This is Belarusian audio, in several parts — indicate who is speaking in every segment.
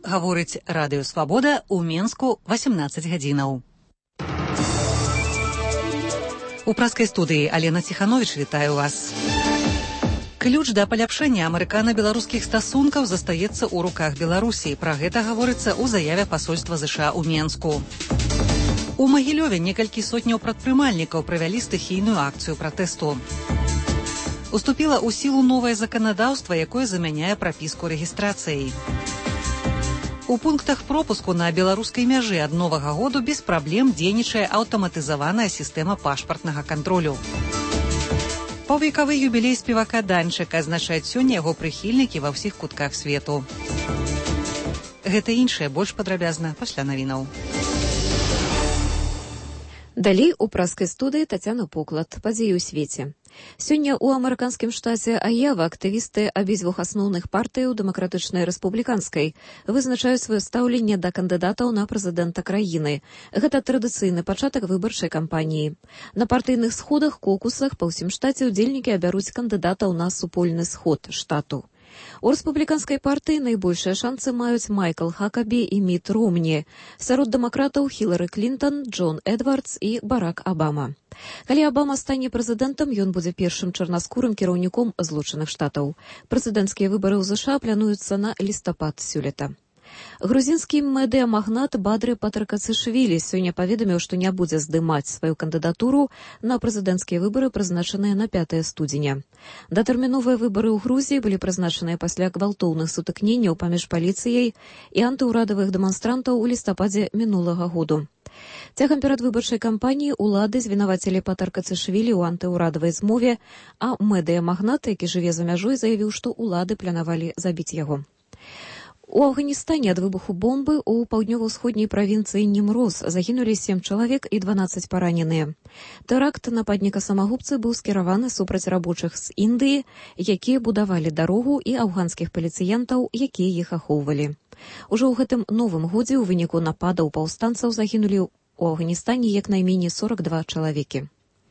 Speaker 1: Гаворыць Радыё Свабода ў Менску 18 гадзінаў. У праскай студыі Алена Ціхановіч вітаю вас. Ключ да паляпшэння амерыкана-беларускіх стасункаў застаецца ў руках Беларусі. Пра гэта гаворыцца ў заяве пасольства ЗША ў Менску. У Магілёве некалькі сотняў прадпрымальнікаў правялі стыхійную акцыю пратэсту. Уступіла ў сілу новае заканадаўства, якое замяняе прапіску рэгістрацыяй. У пунктах пропуску на беларускай мяжы ад новага году без праблем дзейнічае аўтаматызаваная сістэма пашпартнага кантролю. Паўвекавы юбілей спевака Данчыка адзначаюць сёння яго прыхільнікі ва ўсіх кутках свету. Гэта іншае больш падрабязна пасля навінаў.
Speaker 2: Далей у праскай студыі Тацяна Поклад. Падзеі ў свеце. Сёння ў амерыканскім штаце Аява актывісты абедзвюх асноўных партыяў дэмакратычнай і рэспубліканскай вызначаюць сваё стаўленне да кандыдатаў на прэзідэнта краіны. Гэта традыцыйны пачатак выбарчай кампаніі. На партыйных сходах, кокусах па ўсім штаце ўдзельнікі абяруць кандыдатаў на супольны сход штату. У рэспубліканскай партыі найбольшыя шанцы маюць Майкл Хакабі і Міт Ромні. Сярод дэмакратаў Хілары Клінтон, Джон Эдвардс і Барак Абама. Калі Абама стане прэзідэнтам, ён будзе першым чарнаскурым кіраўніком Злучаных Штатаў. Прэзідэнцкія выбары ў ЗША плануюцца на лістапад сёлета. Грузінскі медыамагнат Бадры Патракацышвілі сёння паведаміў, што не будзе здымаць сваю кандыдатуру на прэзідэнцкія выбары, прызначаныя на 5 студзеня. Датэрміновыя выбары ў Грузіі былі прызначаныя пасля гвалтоўных сутыкненняў паміж паліцыяй і антыўрадавых дэманстрантаў у лістападзе мінулага году. Цягам перадвыбарчай кампаніі ўлады звінавацілі Патракацышвілі ў антыўрадавай змове, а медыамагнат, які жыве за мяжой, заявіў, што ўлады планавалі забіць яго. У Афганістане ад выбуху бомбы ў паўднёва-ўсходняй правінцыі Німроз загінулі 7 чалавек і 12 параненыя. Тэракт нападніка-самагубцы быў скіраваны супраць рабочых з Індыі, якія будавалі дарогу, і афганскіх паліцыянтаў, якія іх ахоўвалі. Ужо ў гэтым новым годзе ў выніку нападаў паўстанцаў загінулі ў Афганістане як найменей 42 чалавекі.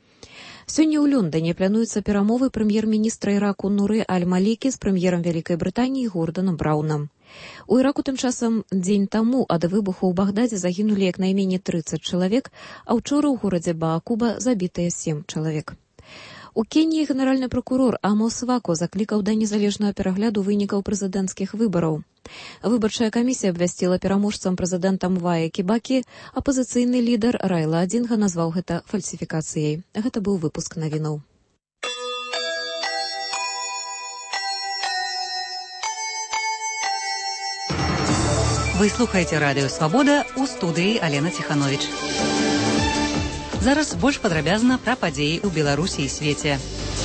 Speaker 2: Сёння ў Лондоне плануюцца перамовы прэм'ер-міністра Іраку Нуры Аль-Малікі з прэм'ерам Вялікай Брытаніі Горданам Браўнам. У Іраку тым часам дзень таму ад выбуху ў Багдадзе загінулі як найменей 30 чалавек, а ўчора ў горадзе Баакуба забітыя 7 чалавек. У Кеніі генеральны прокурор Амос Вако заклікаў да незалежнага перагляду вынікаў прэзідэнцкіх выбараў. Выбарчая камісія абвясціла пераможцам прэзідэнтам Мвае Кібакі, апазіцыйны лідар Райла Адзінга назваў гэта фальсіфікацыяй. Гэта быў выпуск навінаў.
Speaker 1: Вы слухаеце Радыё Свабода, у студыі Алена Ціхановіч. Зараз больш падрабязна пра падзеі ў Беларусі і свеце.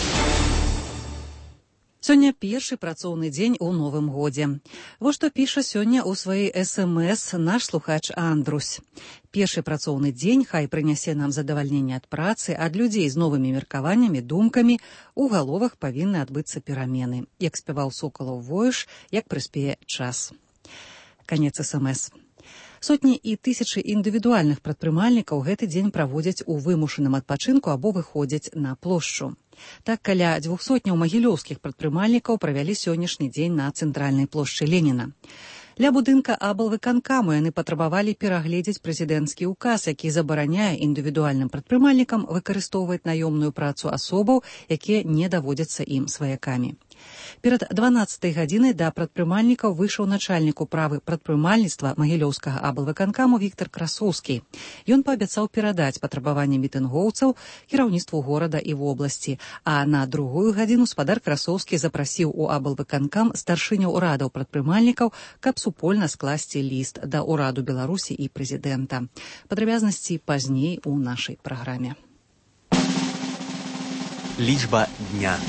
Speaker 1: Сёння першы працоўны дзень у новым годзе. Вось што піша сёння ў сваёй СМС наш слухач Андрусь. Першы працоўны дзень хай прынясе нам задавальненне ад працы, ад людзей з новымі меркаваннямі, думкамі, у галовах павінны адбыцца перамены. Як спяваў Сокалаў Воеш, як прыспее час. Канец СМС. Сотні і тысячы індывідуальных прадпрымальнікаў гэты дзень праводзяць у вымушаным адпачынку або выходзяць на плошчу. Так, каля 200 магілёўскіх прадпрымальнікаў правялі сённяшні дзень на цэнтральнай плошчы Леніна. Ля будынка аблвыканкаму яны патрабавалі перагледзець прэзідэнцкі ўказ, які забараняе індывідуальным прадпрымальнікам выкарыстоўваць наёмную працу асобаў, якія не даводзяцца ім сваякамі. Перад 12 гадзінай да прадпрымальнікаў выйшаў начальнік управы прадпрымальніцтва магілёўскага аблвыканкаму Віктар Красоўскі. Ён паабяцаў перадаць патрабаванні мітынгоўцаў кіраўніцтву горада і вобласці, а на 2 гадзіну спадар Красоўскі запрасіў у аблвыканкам старшыняў урадаў прадпрымальнікаў, каб супольна скласці ліст да ўраду Беларусі і прэзідэнта. Падрабязнасці пазней у нашай праграме.
Speaker 3: Лічба дня.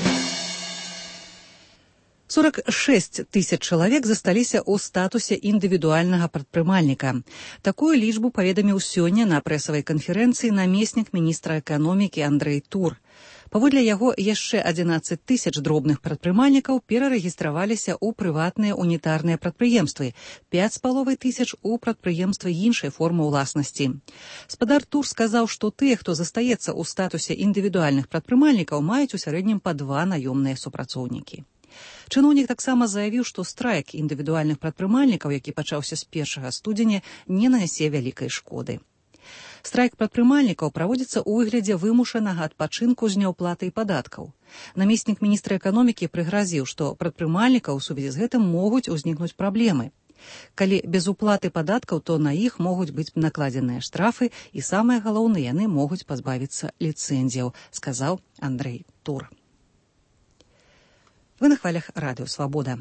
Speaker 1: 46 тысяч чалавек засталіся ў статусе індывідуальнага прадпрымальніка. Такую лічбу паведаміў сёння на прэсавай канферэнцыі намеснік міністра эканомікі Андрэй Тур. Паводле яго, яшчэ 11 тысяч дробных прадпрымальнікаў перарэгістраваліся ў прыватныя унітарныя прадпрыемствы, 5,5 тысяч у прадпрыемствы іншай формы ўласнасці. Спадар Тур сказаў, што тыя, хто застаецца ў статусе індывідуальных прадпрымальнікаў, маюць у сярэднім па 2 наёмныя супрацоўнікі. Чыноўнік таксама заявіў, што страйк індывідуальных прадпрымальнікаў, які пачаўся з 1 студзеня, не нанясе вялікай шкоды. Страйк прадпрымальнікаў праводзіцца ў выглядзе вымушанага адпачынку з няўплатай падаткаў. Намеснік міністра эканомікі прыгразіў, што прадпрымальнікаў у сувязі з гэтым могуць узнікнуць праблемы. Калі без уплаты падаткаў, то на іх могуць быць накладзеныя штрафы і, самае галоўнае, яны могуць пазбавіцца ліцэнзіяў, сказаў Андрэй Тур. Вы на хвалях радыё «Свабода».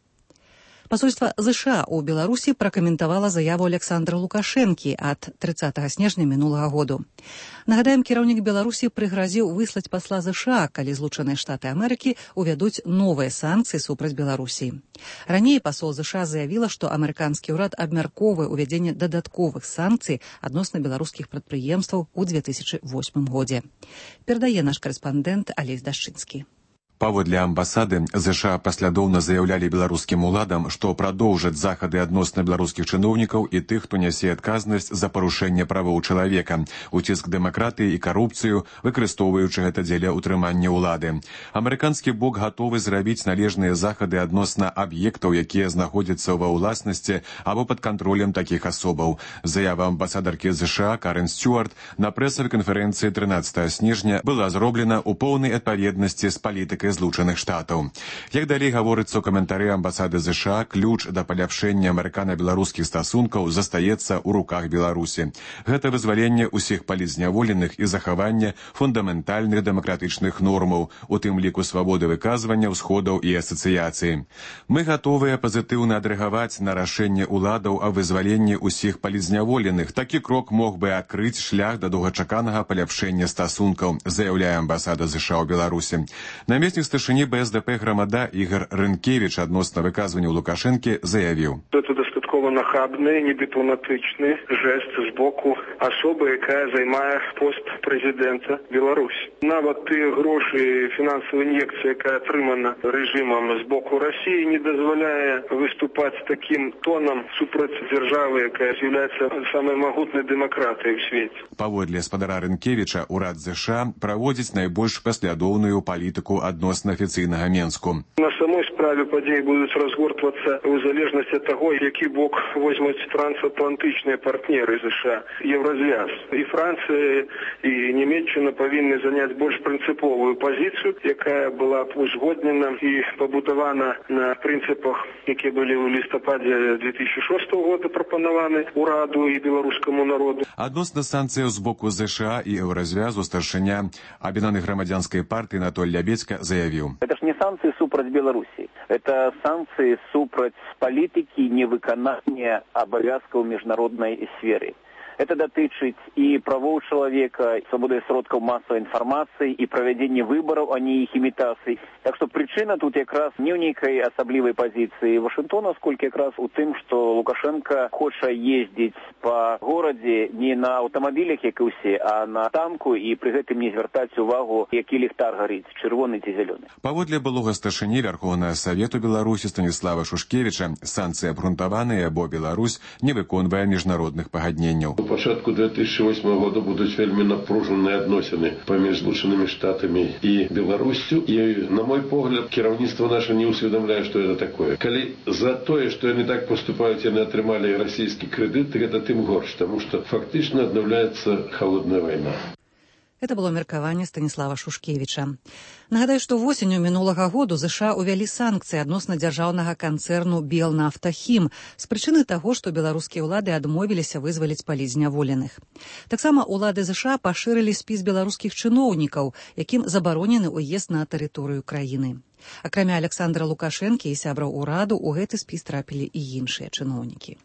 Speaker 1: Пасольства ЗША ў Беларусі пракаментавала заяву Александра Лукашэнкі ад 30 снежня мінулага году. Нагадаем, кіраўнік Беларусі прыгразіў выслаць пасла ЗША, калі Злучаныя Штаты Амерыкі увядуць новыя санкцыі супраць Беларусі. Раней пасол ЗША заявіла, што амерыканскі ўрад абмяркоўвае ўвядзенне дадатковых санкцый адносна беларускіх прадпрыемстваў у 2008 годзе. Перадае наш карэспандэнт Алесь Дашчынскі.
Speaker 4: Паводле амбасады ЗША паслядоўна заяўлялі беларускім уладам, што прадоўжаць захады адносна беларускіх чыноўнікаў і тых, хто нясе адказнасць за парушэнне правоў чалавека, уціск дэмакратыі і карупцыю, выкарыстоўваючы гэта дзеля ўтрымання ўлады. Амерыканскі бок гатовы зрабіць належныя захады адносна аб'ектаў, якія знаходзяцца ва ўласнасці або пад кантролем такіх асобаў. Заява амбасадаркі ЗША Карен Стюарт на прэсавай канферэнцыі 13 снежня была зроблена ў поўнай адпаведнасці з палітыкай Злучаных Штатаў. Як далей гаворыцца ў каментары амбасады ЗША, ключ да паляпшэння амерыкана-беларускіх стасункаў застаецца ў руках Беларусі. Гэта вызваленне ўсіх палізняволеных і захаванне фундаментальных дэмакратычных нормаў, у тым ліку свабоды выказвання, ўсходаў і асацыяцыі. Мы гатовыя пазітыўна адрэагаваць на рашэнне ўладаў о вызваленні ўсіх палізняволеных. Такі крок мог бы адкрыць шлях да доўгачаканага паляпшэння стасункаў, заяўляе амбасада ЗША ў Беларусі. Намеснік старшыні БСДП «Грамада» Ігор Рынкевіч адносна выказванняў Лукашэнкі заявіў.
Speaker 5: Гэта дастаткова нахабны, недыпламатычны жэст з боку асобы, якая займае пост прэзідэнта Беларусі. Нават тыя грошы, фінансавая ін'екцыя, якая атрымана рэжымам з боку Расіі, не дазваляе выступаць такім тонам супраць дзяржавы, якая з'яўляецца самай магутнай дэмакратыяй у свеце.
Speaker 4: Паводле спадара Рынкевіча, урад ЗША праводзіць найбольш паслядоўную палітыку адносна афіцыйнага Менску.
Speaker 5: На самой справе падзеі будуць разгортвацца ў залежнасці ад таго, які бок возьмуць трансатлантычныя партнеры ЗША, Еўразвяз. І Францыя, і Нямецчына павінны заняць больш прынцыповую пазіцыю, якая была б узгоднена і пабудавана на прынцыпах, якія былі ў лістападзе 2006 года прапанаваны ураду і беларускаму народу.
Speaker 4: Адносна санкцыяў з боку ЗША і Еўразвязу старшыня Аб'яднанай грамадзянскай партыі Анатоль Лябецька заявіў.
Speaker 6: Это ж не санкции супраць Беларусі. Это санкции супраць палітыкі невыканання абавязкаў міжнароднай сферы. Это датычыць і правоў чалавека, свабоды сродкаў масавай інфармацыі, і правядзення выбараў, а не іх імітацый. Так што прычына тут якраз не ў нейкай асаблівай пазіцыі Вашынгтона, сколькі якраз у тым, што Лукашенко хоча ездзіць па горадзе не на аўтамабілях, як і ўсе, а на танку, і пры гэтым не звяртаць увагу, які ліхтар гарыць, чырвоны ці зялёны.
Speaker 4: Паводле былога старшыні Вярхоўнага Савету Беларусі Станіслава Шушкевіча, санкцыі абгрунтаваныя, бо Беларусь не выконвае міжнародных пагадненняў.
Speaker 7: У пачатку 2008 года будуць вельмі напружаныя адносіны паміж Злучанымі Штатамі і Беларуссю. І, на мой погляд, кіраўніцтва наша не ўсведамляе, што гэта такое. Калі за тое, што яны так поступаюць, яны атрымалі расійскі крэдыт, гэта тым горш, таму што фактычна аднаўляецца халодная вайна.
Speaker 1: Это было меркаванне Станіслава Шушкевіча. Нагадаю, што восенню мінулага году ЗША ўвялі санкцыі адносна дзяржаўнага канцэрну «Белнафтахім» з прычыны таго, што беларускія ўлады адмовіліся вызваліць палізняволеных. Таксама ўлады ЗША пашырылі спіс беларускіх чыноўнікаў, якім забаронены ўезд на тэрыторыю краіны. Акрамя Александра Лукашэнкі і сябраў ураду, у гэты спіс трапілі і іншыя чыноўнікі.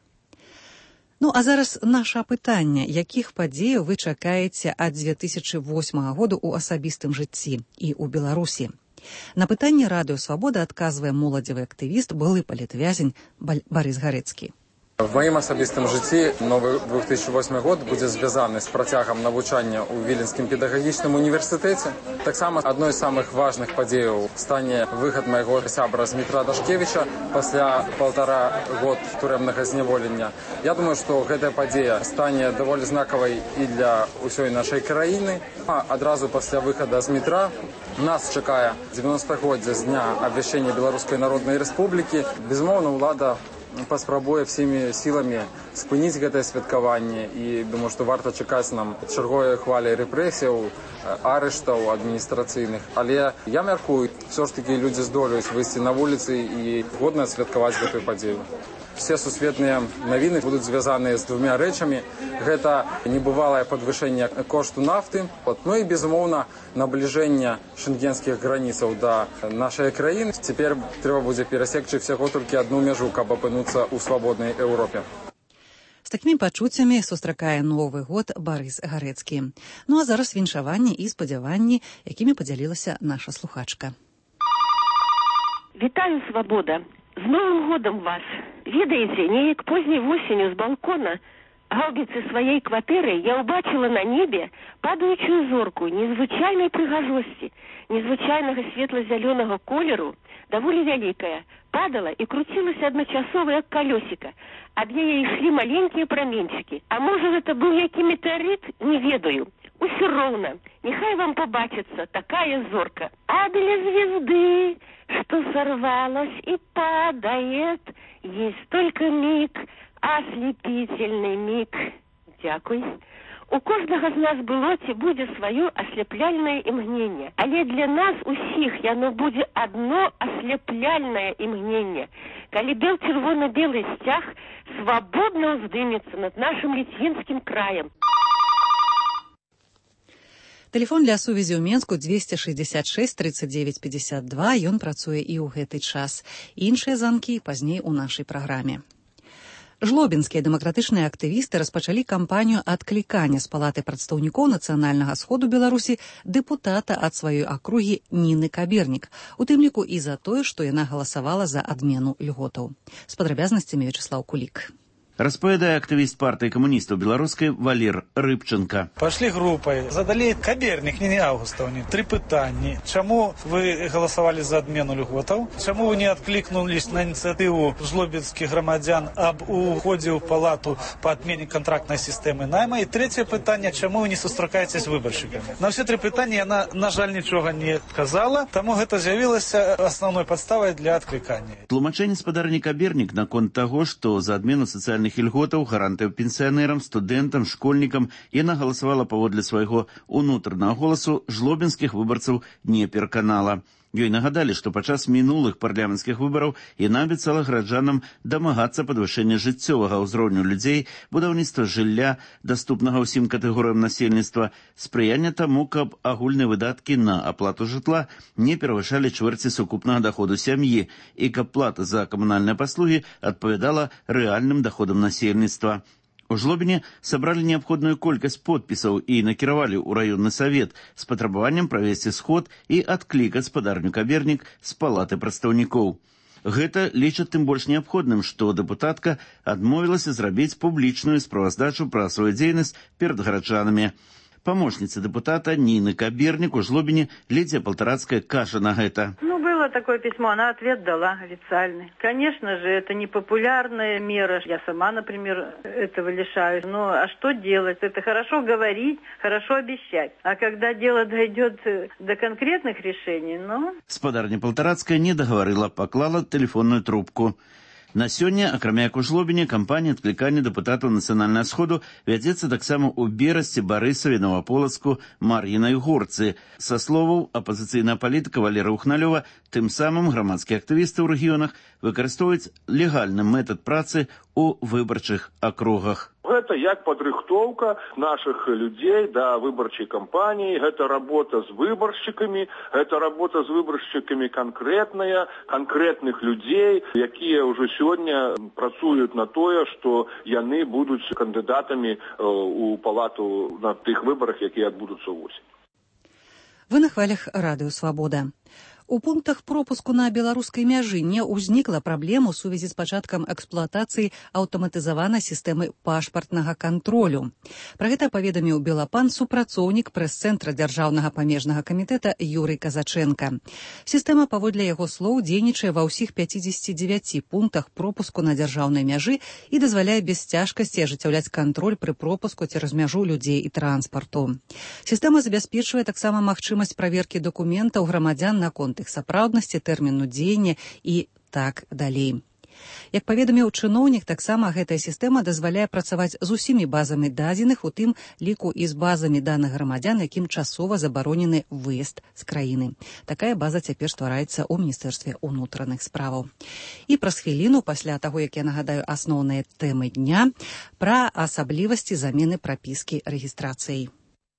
Speaker 1: Ну, а зараз наша пытанне, якіх падзеяў вы чакаеце ад 2008 году ў асабістым жыцці і ў Беларусі? На пытанне радыё «Свабода» адказвае моладзевы актывіст, былы палітвязень Барыс Гарэцкі.
Speaker 8: В маім асабістым жыцці новы 2008 год будзе звязаны з працягам навучання ў Віленскім педагагічным універсітэце. Таксама адной з самых важных падзеяў стане выхад майго сябра Змітра Дашкевіча пасля 1,5 год турэмнага зняволення. Я думаю, што гэтая падзея стане даволі знакавай і для ўсёй нашай краіны. Адразу пасля выхада Змітра нас чакае 90-годдзе з дня абвяшчэння Беларускай Народнай Рэспублікі. Безумоўна, ўлада паспрабуе всімі сіламі спыніць гэтае святкаванне, і думаю, што варта чакаць нам чарговай хвалі рэпрэсіяў, арыштаў адміністрацыйных. Але я мяркую, все ж таки людзі здолеюць выйсці на вуліцы і годна святкаваць гэтую падзею. Все сусветныя навіны будуць звязаныя з двумя рэчамі. Гэта небывалае падвышэнне кошту нафты, ну і, безумоўна, набліжэнне шенгенскіх граніцаў да нашай краіны. Цяпер трэба будзе перасекчы всяго толькі адну мяжу, каб апынуцца ў свабоднай Еўропе.
Speaker 1: З такімі пачуццямі сустракае Новы год Барыс Гарэцкі. Ну а зараз віншаванні і спадзяванні, якімі падзялілася наша слухачка.
Speaker 9: Вітаю, свабода! З Новым годам вас! Ведаеце, неяк позняй восенню з балкона гаубіцы сваёй кватэры я ўбачыла на небе падаючую зорку незвычайнай прыгажосці, незвычайнага светла-зялёнага колеру, даволі вялікая, падала і круцілася адначасова, як калёсіка. Ад яе ішлі маленькія праменчыкі. А можа, гэта быў які метэарыт? Не ведаю. Усё роўна. Нехай вам побачится такая зорка. А для звезды, что сорвалась и падает, есть только миг, ослепительный миг. Дякуй. У кожнага з нас было ці будзе сваё асляпляльнае імгненне. Але для нас усіх яно будзе адно асляпляльнае імгненне, калі бел-чырвона-белы сцяг свабодна ўздымецца над нашым ліцвінскім краем.
Speaker 1: Тэлефон для сувязі ў Менску 266 39 52. Ён працуе і ў гэты час. Іншыя званкі пазней у нашай праграме. Жлобінскія дэмакратычныя актывісты распачалі кампанію адклікання з палаты прадстаўнікоў нацыянальнага сходу Беларусі дэпутата ад сваёй акругі Ніны Кабернік, у тым ліку і за тое, што яна галасавала за адмену льготаў. З падрабязнасцямі Вячеслав Кулік.
Speaker 10: Распавядае актывіст партыі камуністаў беларускай Валер Рыбченко.
Speaker 11: Пашлі групай, задалі Кабернік, не Аўгустаўні, 3 пытанні. Чаму вы галасавалі за адмену льготаў? Чаму вы не адклікнулись на ініцыятыву жлобінскіх грамадзян аб уходзе ў палату па адмене кантрактнай сістэмы найма? І 3е пытанне, чаму вы не сустракаецеся з выбаршчыкамі? На ўсе 3 пытанні яна, на жаль, нічога не казала, таму гэта з'явілася асноўной падставай для адклікання.
Speaker 10: Тлумачэнне спадарні Кабернік наконт таго, што за адмену сацыяльных ільготаў, гарантыяў пенсіянерам, студэнтам, школьнікам яна галасавала паводле свайго унутранага голасу, жлобінскіх выбарцаў не пераканала. Ёй нагадалі, што падчас мінулых парламенцкіх выбараў яна абяцала граджанам дамагацца падвышэння жыццёвага ўзроўню людзей, будаўніцтва жылля, даступнага ўсім катэгорыям насельніцтва, спрыяння таму, каб агульныя выдаткі на аплату жытла не перавышалі чвэрці сукупнага даходу сям'і і каб плата за камунальныя паслугі адпавядала рэальным даходам насельніцтва. У Жлобіне сабралі неабходную колькасць подпісаў і накіравалі ў раённы савет з патрабаваннем правесці сход і адклікаць спадарню Кабернік з палаты прадстаўнікоў. Гэта лічаць тым больш неабходным, што дэпутатка адмовілася зрабіць публічную справаздачу пра сваю дзейнасць перад гараджанамі. Памочница депутата Нины Кабернік у Жлобине Лидия Полторацкая кажа на гэта.
Speaker 12: Было такое письмо, она ответ дала официальный. Конечно же, это не популярная мера. Я сама, например, этого лишаюсь. Ну, а что делать? Это хорошо говорить, хорошо обещать. А когда дело дойдет до конкретных решений,
Speaker 10: Спадарня Полторацкая не договорила, поклала телефонную трубку. На сёння, акрамя як у Жлобіне, кампанія адклікання дэпутатаў нацыянальнага сходу вядзецца таксама ў Берасці, Барысаве, Новаполацку, Мар'інай Горцы. Са словаў апазіцыйнага палітыка Валера Ухналёва, тым самым грамадскія актывісты ў рэгіёнах выкарыстоўваюць легальны метад працы у выбарчых акругах.
Speaker 13: Гэта як падрыхтоўка нашых людзей да выбарчай кампаніі, гэта работа з выбаршчыкамі, гэта работа з выбаршчыкамі канкрэтная, канкрэтных людзей, якія ўжо сёння працуюць на тое, што яны будуць кандыдатамі у палату на тых выбарах, якія адбудуцца ўвосень.
Speaker 1: Вы на хвалях Радыё Свабода. У пунктах пропуску на беларускай мяжы не ўзнікла праблем у сувязі з пачаткам эксплуатацыі аўтаматызаванай сістэмы пашпартнага кантролю. Пра гэта паведаміў Белапан супрацоўнік прэс-цэнтра дзяржаўнага памежнага камітэта Юрый Казаченко. Сістэма, паводле яго слоў, дзейнічае ва ўсіх 59 пунктах пропуску на дзяржаўнай мяжы і дазваляе без цяжкасці ажыццяўляць кантроль пры пропуску цераз мяжу людзей і транспарту. Сістэма забяспечвае таксама магчымасць праверкі дакументаў грамадзян наконт іх сапраўднасці, тэрміну дзеяння і так далей. Як паведаміў чыноўнік, таксама гэтая сістэма дазваляе працаваць з усімі базамі дадзеных, у тым ліку і з базамі даных грамадзян, якім часова забаронены выезд з краіны. Такая база цяпер ствараецца ў Міністэрстве ўнутраных справаў. І праз хвіліну, пасля таго, як я нагадаю асноўныя тэмы дня, пра асаблівасці замены прапіскі рэгістрацыяй.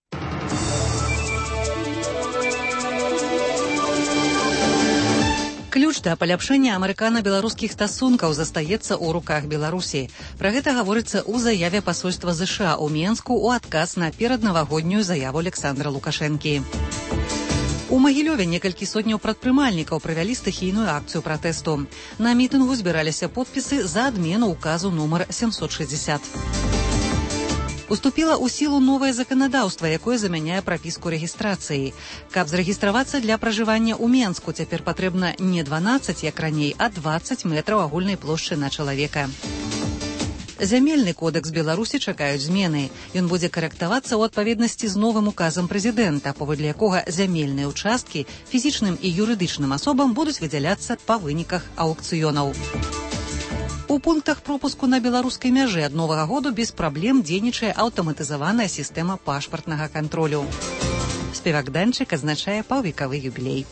Speaker 1: Ключ да паляпшэння амерыкана-беларускіх стасункаў застаецца ў руках Беларусі. Пра гэта гаворыцца ў заяве пасольства ЗША ў Менску ў адказ на пераднавагоднюю заяву Александра Лукашэнкі. У Магілёве некалькі сотняў прадпрымальнікаў правялі стыхійную акцыю пратэсту. На мітынгу збіраліся подпісы за адмену указу нумар 760. Уступіла ў сілу новае заканадаўства, якое замяняе прапіску рэгістрацыі. Каб зарэгістравацца для пражывання ў Менску, цяпер патрэбна не 12, як раней, а 20 метраў агульнай плошчы на чалавека. Зямельны кодэкс Беларусі чакаюць змены. Ён будзе карэктавацца ў адпаведнасці з новым указам прэзідэнта, паводле якога зямельныя ўчасткі фізічным і юрыдычным асобам будуць выдзяляцца па выніках аўкцыёнаў. У пунктах пропуску на беларускай мяжы ад новага году без праблем дзейнічае аўтаматызаваная сістэма пашпартнага кантролю. Спевак Данчык адзначае паўвекавы юбілей.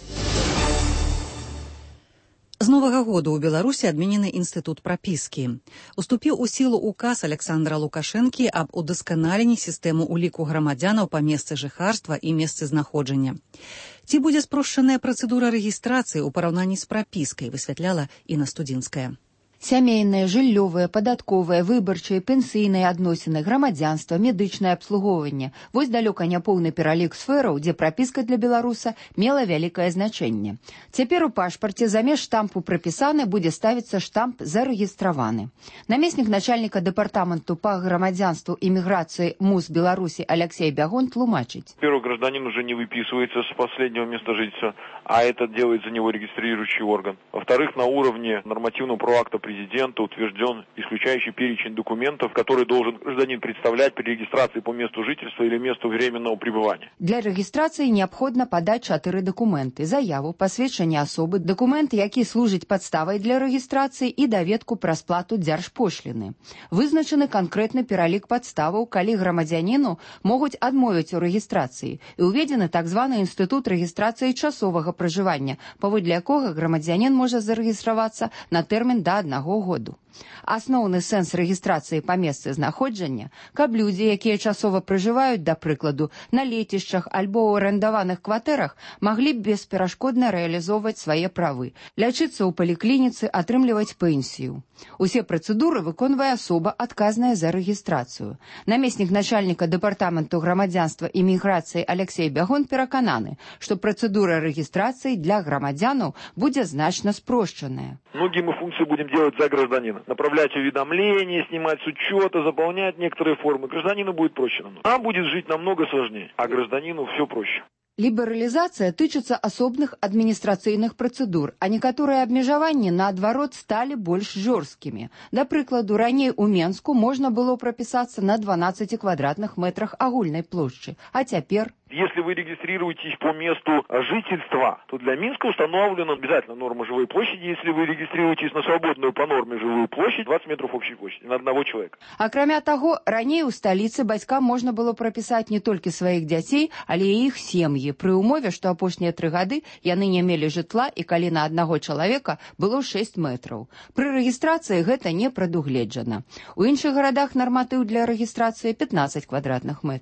Speaker 1: З новага году ў Беларусі адменены інстытут прапіскі. Уступіў у сілу указ Александра Лукашэнкі аб удасканаленні сістэмы ўліку грамадзянаў па месцы жыхарства і месцы знаходжання. Ці будзе спрошчаная працэдура рэгістрацыі ў параўнанні з прапіскай, высвятляла Інна Студзінская.
Speaker 14: Сямейныя, жыллёвыя, падатковыя, выбарчыя, пенсійныя адносіны, грамадзянства, медычнае абслугоўванне. Вось далёка не поўны пералік сфераў, дзе прапіска для беларуса мела вялікае значэнне. Цяпер у пашпарце замест штампу «прапісаны» будзе ставіцца штамп «зарэгістраваны». Намеснік начальніка дэпартаменту па грамадзянству і міграцыі МУС Беларусі Алексей Бягун тлумачыць.
Speaker 15: Во-первых, гражданин уже не выписывается с последнего места жительства, а это делает за него регистрирующий орган. Во-вторых, на уровне нормативного проакта президента утвержден исключающий перечень документов, которые должен гражданин представлять при регистрации по месту жительства или месту временного пребывания.
Speaker 14: Для рэгістрацыі неабходна падаць 4 дакументы: заяву, пасведчанне асобы, дакумент, які служыць падставай для рэгістрацыі, і даведку пра сплату дзяржпошліны. Вызначаны канкрэтны пералік падставаў, калі грамадзяніну могуць адмовіць у рэгістрацыі, і ўведзены так званы інстытут рэгістрацыі часовага пражывання, паводле якога грамадзянін можа зарэгістравацца на тэрмін да 1 году. Асноўны сэнс рэгістрацыі па месцы знаходжання, каб людзі, якія часова пражываюць, да прыкладу, на лецішчах альбо ў арандаваных кватэрах, маглі б бесперашкодна рэалізоўваць свае правы, лячыцца ў паліклініцы, атрымліваць пенсію. Усе працэдуры выконвае асоба, адказная за рэгістрацыю. Намеснік начальніка дэпартаменту грамадзянства і міграцыі Алексей Бягун перакананы, што працэдура рэгістрацыі для грамадзянаў будзе значна спрошчаная.
Speaker 15: Многие мы функции будем делать за гражданина. Направлять уведомления, снимать с учета, заполнять некоторые формы. Гражданину будет проще намного. Нам будет жить намного сложнее, а гражданину все проще.
Speaker 14: Лібералізацыя тычыцца асобных адміністрацыйных працэдур, а некаторыя абмежаванні, наадварот, сталі больш жорсткімі. Да прыкладу, раней у Менску можна было прапісацца на 12 квадратных метрах агульнай плошчы, а цяпер...
Speaker 15: Если вы регистрируетесь по месту жительства, то для Минска установлена обязательно норма живой площади. Если вы регистрируетесь на свободную по норме живую площадь, 20 метров общей площади на одного человека.
Speaker 14: Акрамя таго, раней у сталіцы бацькам можна было прапісаць не толькі сваіх дзяцей, але і іх сем'і, пры ўмове, што апошнія 3 гады яны не мелі жытла і калі на аднаго чалавека было 6 метраў. Пры рэгістрацыі гэта не прадугледжана. У іншых гарадах нарматыў для рэгістрацыі 15 квадратных метраў.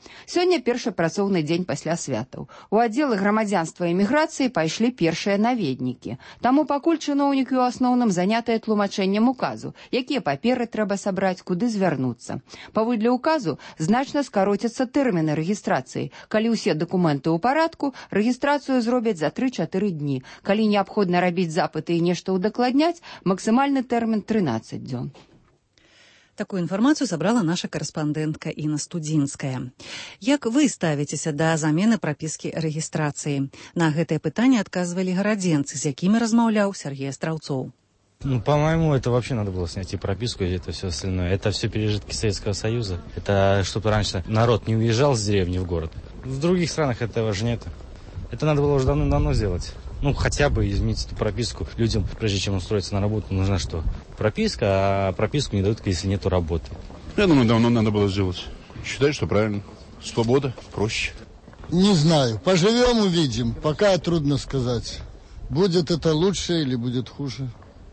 Speaker 14: Сёння першы працоўны дзень пасля святаў. У аддзелы грамадзянства і міграцыі пайшлі першыя наведнікі. Таму пакуль чыноўнікі ў асноўным занятыя тлумачэннем указу, якія паперы трэба сабраць, куды звярнуцца. Паводле указу значна скароцяцца тэрміны рэгістрацыі. Калі ўсе дакументы ў парадку, рэгістрацыю зробяць за 3-4 дні. Калі неабходна рабіць запыты і нешта ўдакладняць, максімальны тэрмін 13 дзён.
Speaker 1: Такую інфармацыю сабрала наша карэспандэнтка Інна Студзінская. Як вы ставіцеся да замены прапіскі рэгістрацыі? На гэтае пытанне адказвалі гарадзенцы, з якімі размаўляў Сергей Астраўцоў.
Speaker 16: По-моему, это вообще надо было снять и прописку, и это все остальное. Это все пережитки Советского Союза. Это чтобы раньше народ не уезжал с деревни в город. В других странах этого же нет. Это надо было уже давно сделать. Хотя бы изменить эту прописку людям, прежде чем устроиться на работу, нужна что? Прописка, а прописку не дают, если нету работы.
Speaker 17: Я думаю, давно надо было сделать. Считаю, что правильно. Свобода, проще.
Speaker 18: Не знаю. Поживем, увидим. Пока трудно сказать. Будет это лучше или будет хуже.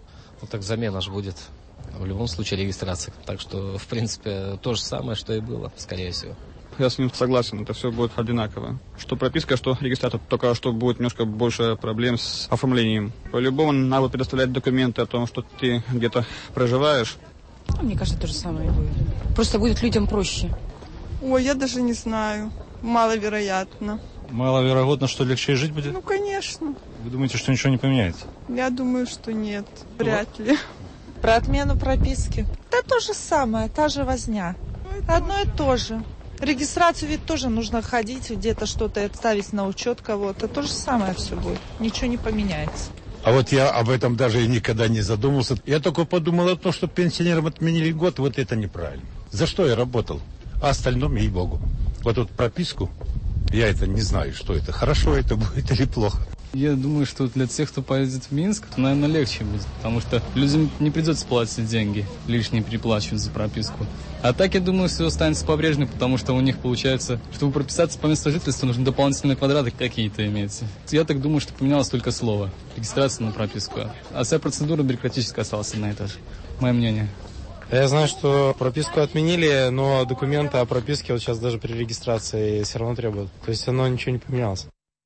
Speaker 19: Так замена же будет в любом случае регистрации. Так что, в принципе, то же самое, что и было, скорее всего.
Speaker 20: Я с ним согласен, это все будет одинаково. Что прописка, что регистрация, только что будет немножко больше проблем с оформлением. По-любому надо предоставлять документы о том, что ты где-то проживаешь.
Speaker 21: Мне кажется, то же самое будет. Просто будет людям проще.
Speaker 22: Ой, я даже не знаю. Маловероятно.
Speaker 16: Маловероятно, что легче жить будет?
Speaker 22: Конечно.
Speaker 16: Вы думаете, что ничего не поменяется?
Speaker 22: Я думаю, что нет. Вряд ли.
Speaker 23: Про отмену прописки. Да то же самое, та же возня. Одно и то же. Регистрацию ведь тоже нужно ходить, где-то что-то ставить на учет кого-то. То же самое все будет. Ничего не поменяется.
Speaker 24: А вот я об этом даже никогда не задумывался. Я только подумал о том, что пенсионерам отменили льготы. Вот это неправильно. За что я работал? А остальном, ей-богу. Вот эту прописку, я это не знаю, что это. Хорошо это будет или плохо.
Speaker 25: Я думаю, что для тех, кто поедет в Минск, то, наверное, легче будет, потому что людям не придется платить деньги, лишние переплачивать за прописку. А так, я думаю, все останется по-прежнему, потому что у них получается, чтобы прописаться по месту жительства, нужно дополнительные квадраты какие-то иметь. Я так думаю, что поменялось только слово. Регистрация на прописку. А вся процедура бюрократически осталась одна и та же. Мое мнение.
Speaker 26: Я знаю, что прописку отменили, но документы о прописке вот сейчас даже при регистрации все равно требуют. То есть оно ничего не поменялось.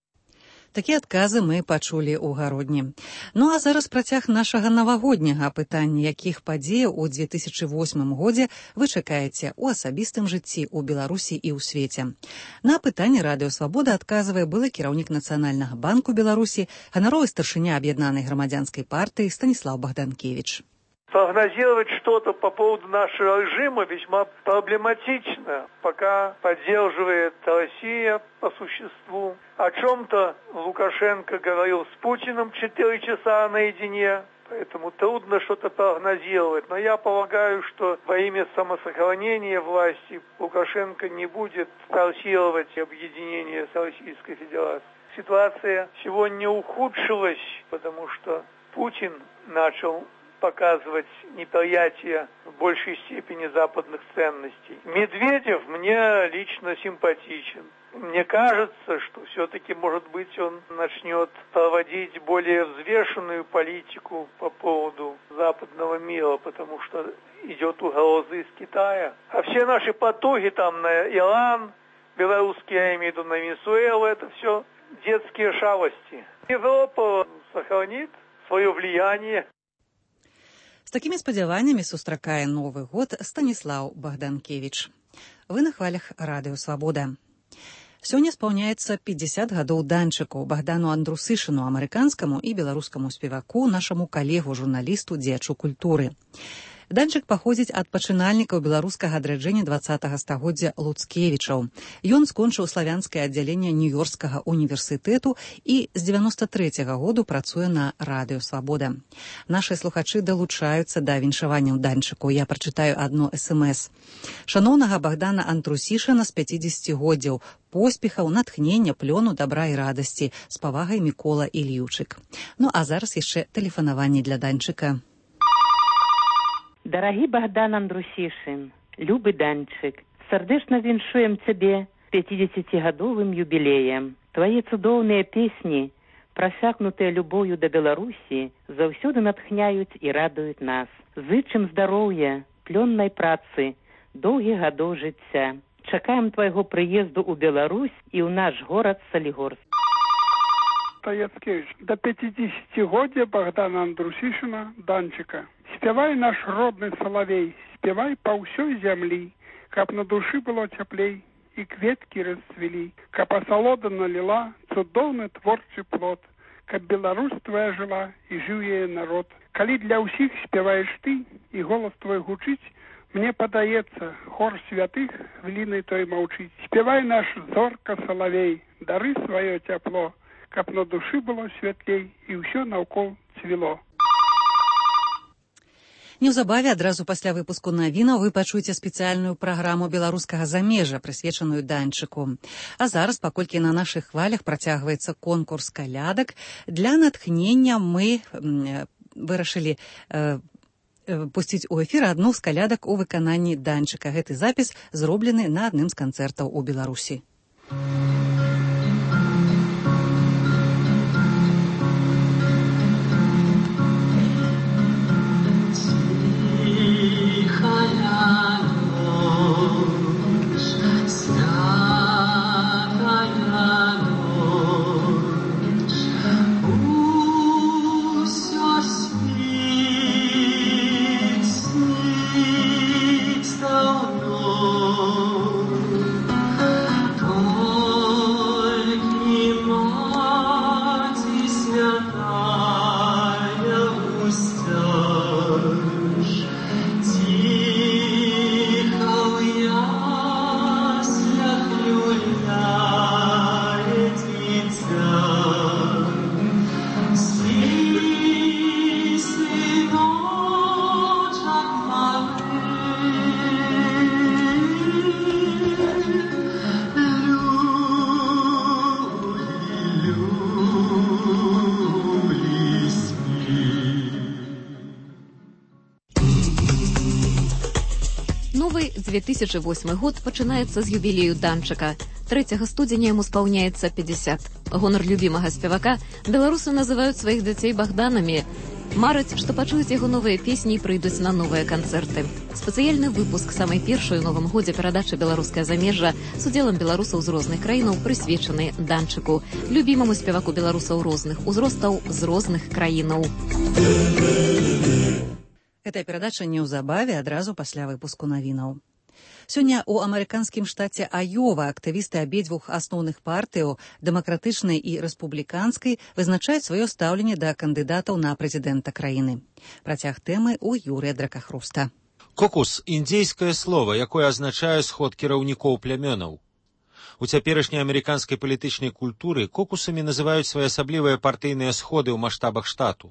Speaker 1: Такія адказы мы пачулі ў гародні. А зараз працяг нашага навагодняга пытання, якіх падзеяў у 2008 годзе вы чакаеце ў асабістым жыцці ў Беларусі і ў свеце. На пытанне Радыё Свабода адказвае былы кіраўнік Нацыянальнага банку Беларусі, ганаровы старшыня Аб'яднанай грамадзянскай партыі Станіслаў Богданкевич.
Speaker 27: Прогнозировать что-то по поводу нашего режима весьма проблематично, пока поддерживает Россия по существу. О чем-то Лукашенко говорил с Путиным 4 часа наедине, поэтому трудно что-то прогнозировать. Но я полагаю, что во имя самосохранения власти Лукашенко не будет форсировать объединение с Российской Федерацией. Ситуация сегодня ухудшилась, потому что Путин начал показывать неприятие в большей степени западных ценностей. Медведев мне лично симпатичен. Мне кажется, что все-таки, может быть, он начнет проводить более взвешенную политику по поводу западного мира, потому что идет угроза из Китая. А все наши потуги там на Иран, белорусские, я имею в виду на Венесуэлу, это все детские шалости. Европа сохранит свое влияние.
Speaker 1: З такімі спадзяваннямі сустракае Новы год Станіслаў Богданкевич. Вы на хвалях Радыё Свабода. Сёння спаўняецца 50 гадоў Данчыку, Богдану Андрусышыну, амерыканскаму і беларускаму спеваку, нашаму калегу, журналісту, дзеячу культуры. Данчык паходзіць ад пачынальнікаў беларускага адраджэння 20-го стагоддзя Луцкевічаў. Ён скончыў славянскае аддзяленне Нью-Йоркскага універсітэту і з 93-го году працуе на Радыё Свабода. Нашы слухачы далучаюцца да віншаванняў Данчыку. Я прачытаю адно СМС. Шаноўнага Богдана Андрусішына з 50-годдзяў, поспехаў, натхнення, плёну, добра і радасці. З павагай Мікола Ільючык. А зараз яшчэ тэлефанаванне для Данчыка.
Speaker 28: Дорогі Богдан Андрусішин, любий Данчик, сердечно віншуем тебе 50-гадовым юбілеем. Твои цудоўныя песні, просякнутыя любов'ю до Беларусі, заўсёды натхняюць і радуюць нас. Зычым здароўя, плённай працы, доўгіх гадоў жыцця. Чакаем твайго прыезду ў Беларусь і ў наш горад Салігорск.
Speaker 2: Яцкевич, до 50-годия Богдана Андрусишина, Данчика. Спевай наш родный соловей, спевай по всей земли, каб на души было теплей, и кветки расцвели, каб осолода налила цудовный творчий плод, каб Беларусь твоя жила, и жил ей народ. Коли для усих спеваешь ты, и голос твой гучить, мне подается хор святых глиной той молчить. Спевай наш зорко соловей, дары свое тепло, каб на душі було святлей і ўсё наўкол цвіло.
Speaker 1: Неўзабаве адразу пасля выпуску навінаў вы пачуеце спецыяльную праграму беларускага замежжа, прысвечаную Данчыку. А зараз, паколькі на нашых хвалях працягваецца конкурс калядак, для натхнення мы вырашылі пусціць у эфір адну з калядак у выкананні Данчыка. Гэты запіс зроблены на адным з канцэртаў у Беларусі.
Speaker 3: Новый 2008 год пачынаецца з юбілею Данчыка. 3 студзеня яму спаўняецца 50. Гонар любімага спевака беларусы называюць сваіх дзяцей Богданамі. Мараць, што пачуюць яго новыя песні і прыйдуць на новыя канцэрты. Спецыяльны выпуск самай першай у новым годзе перадачы «Беларускае замежжа» з удзелам беларусаў з розных краінаў прысвечаны Данчыку, любімаму спеваку беларусаў розных узростаў з розных краінаў.
Speaker 1: Гэтая перадача неўзабаве адразу пасля выпуску навінаў. Сёння ў амерыканскім штаце Айова актывісты абедзвюх асноўных партыяў, дэмакратычнай і рэспубліканскай, вызначаюць сваё стаўленне да кандыдатаў на прэзідэнта краіны. Працяг тэмы ў Юрыя Дракахруста.
Speaker 4: Кокус – індзейскае слова, якое азначае сход кіраўнікоў плямёнаў. У цяперашняй амерыканскай палітычнай культуры кокусамі называюць своеасаблівыя партыйныя сходы ў маштабах штату.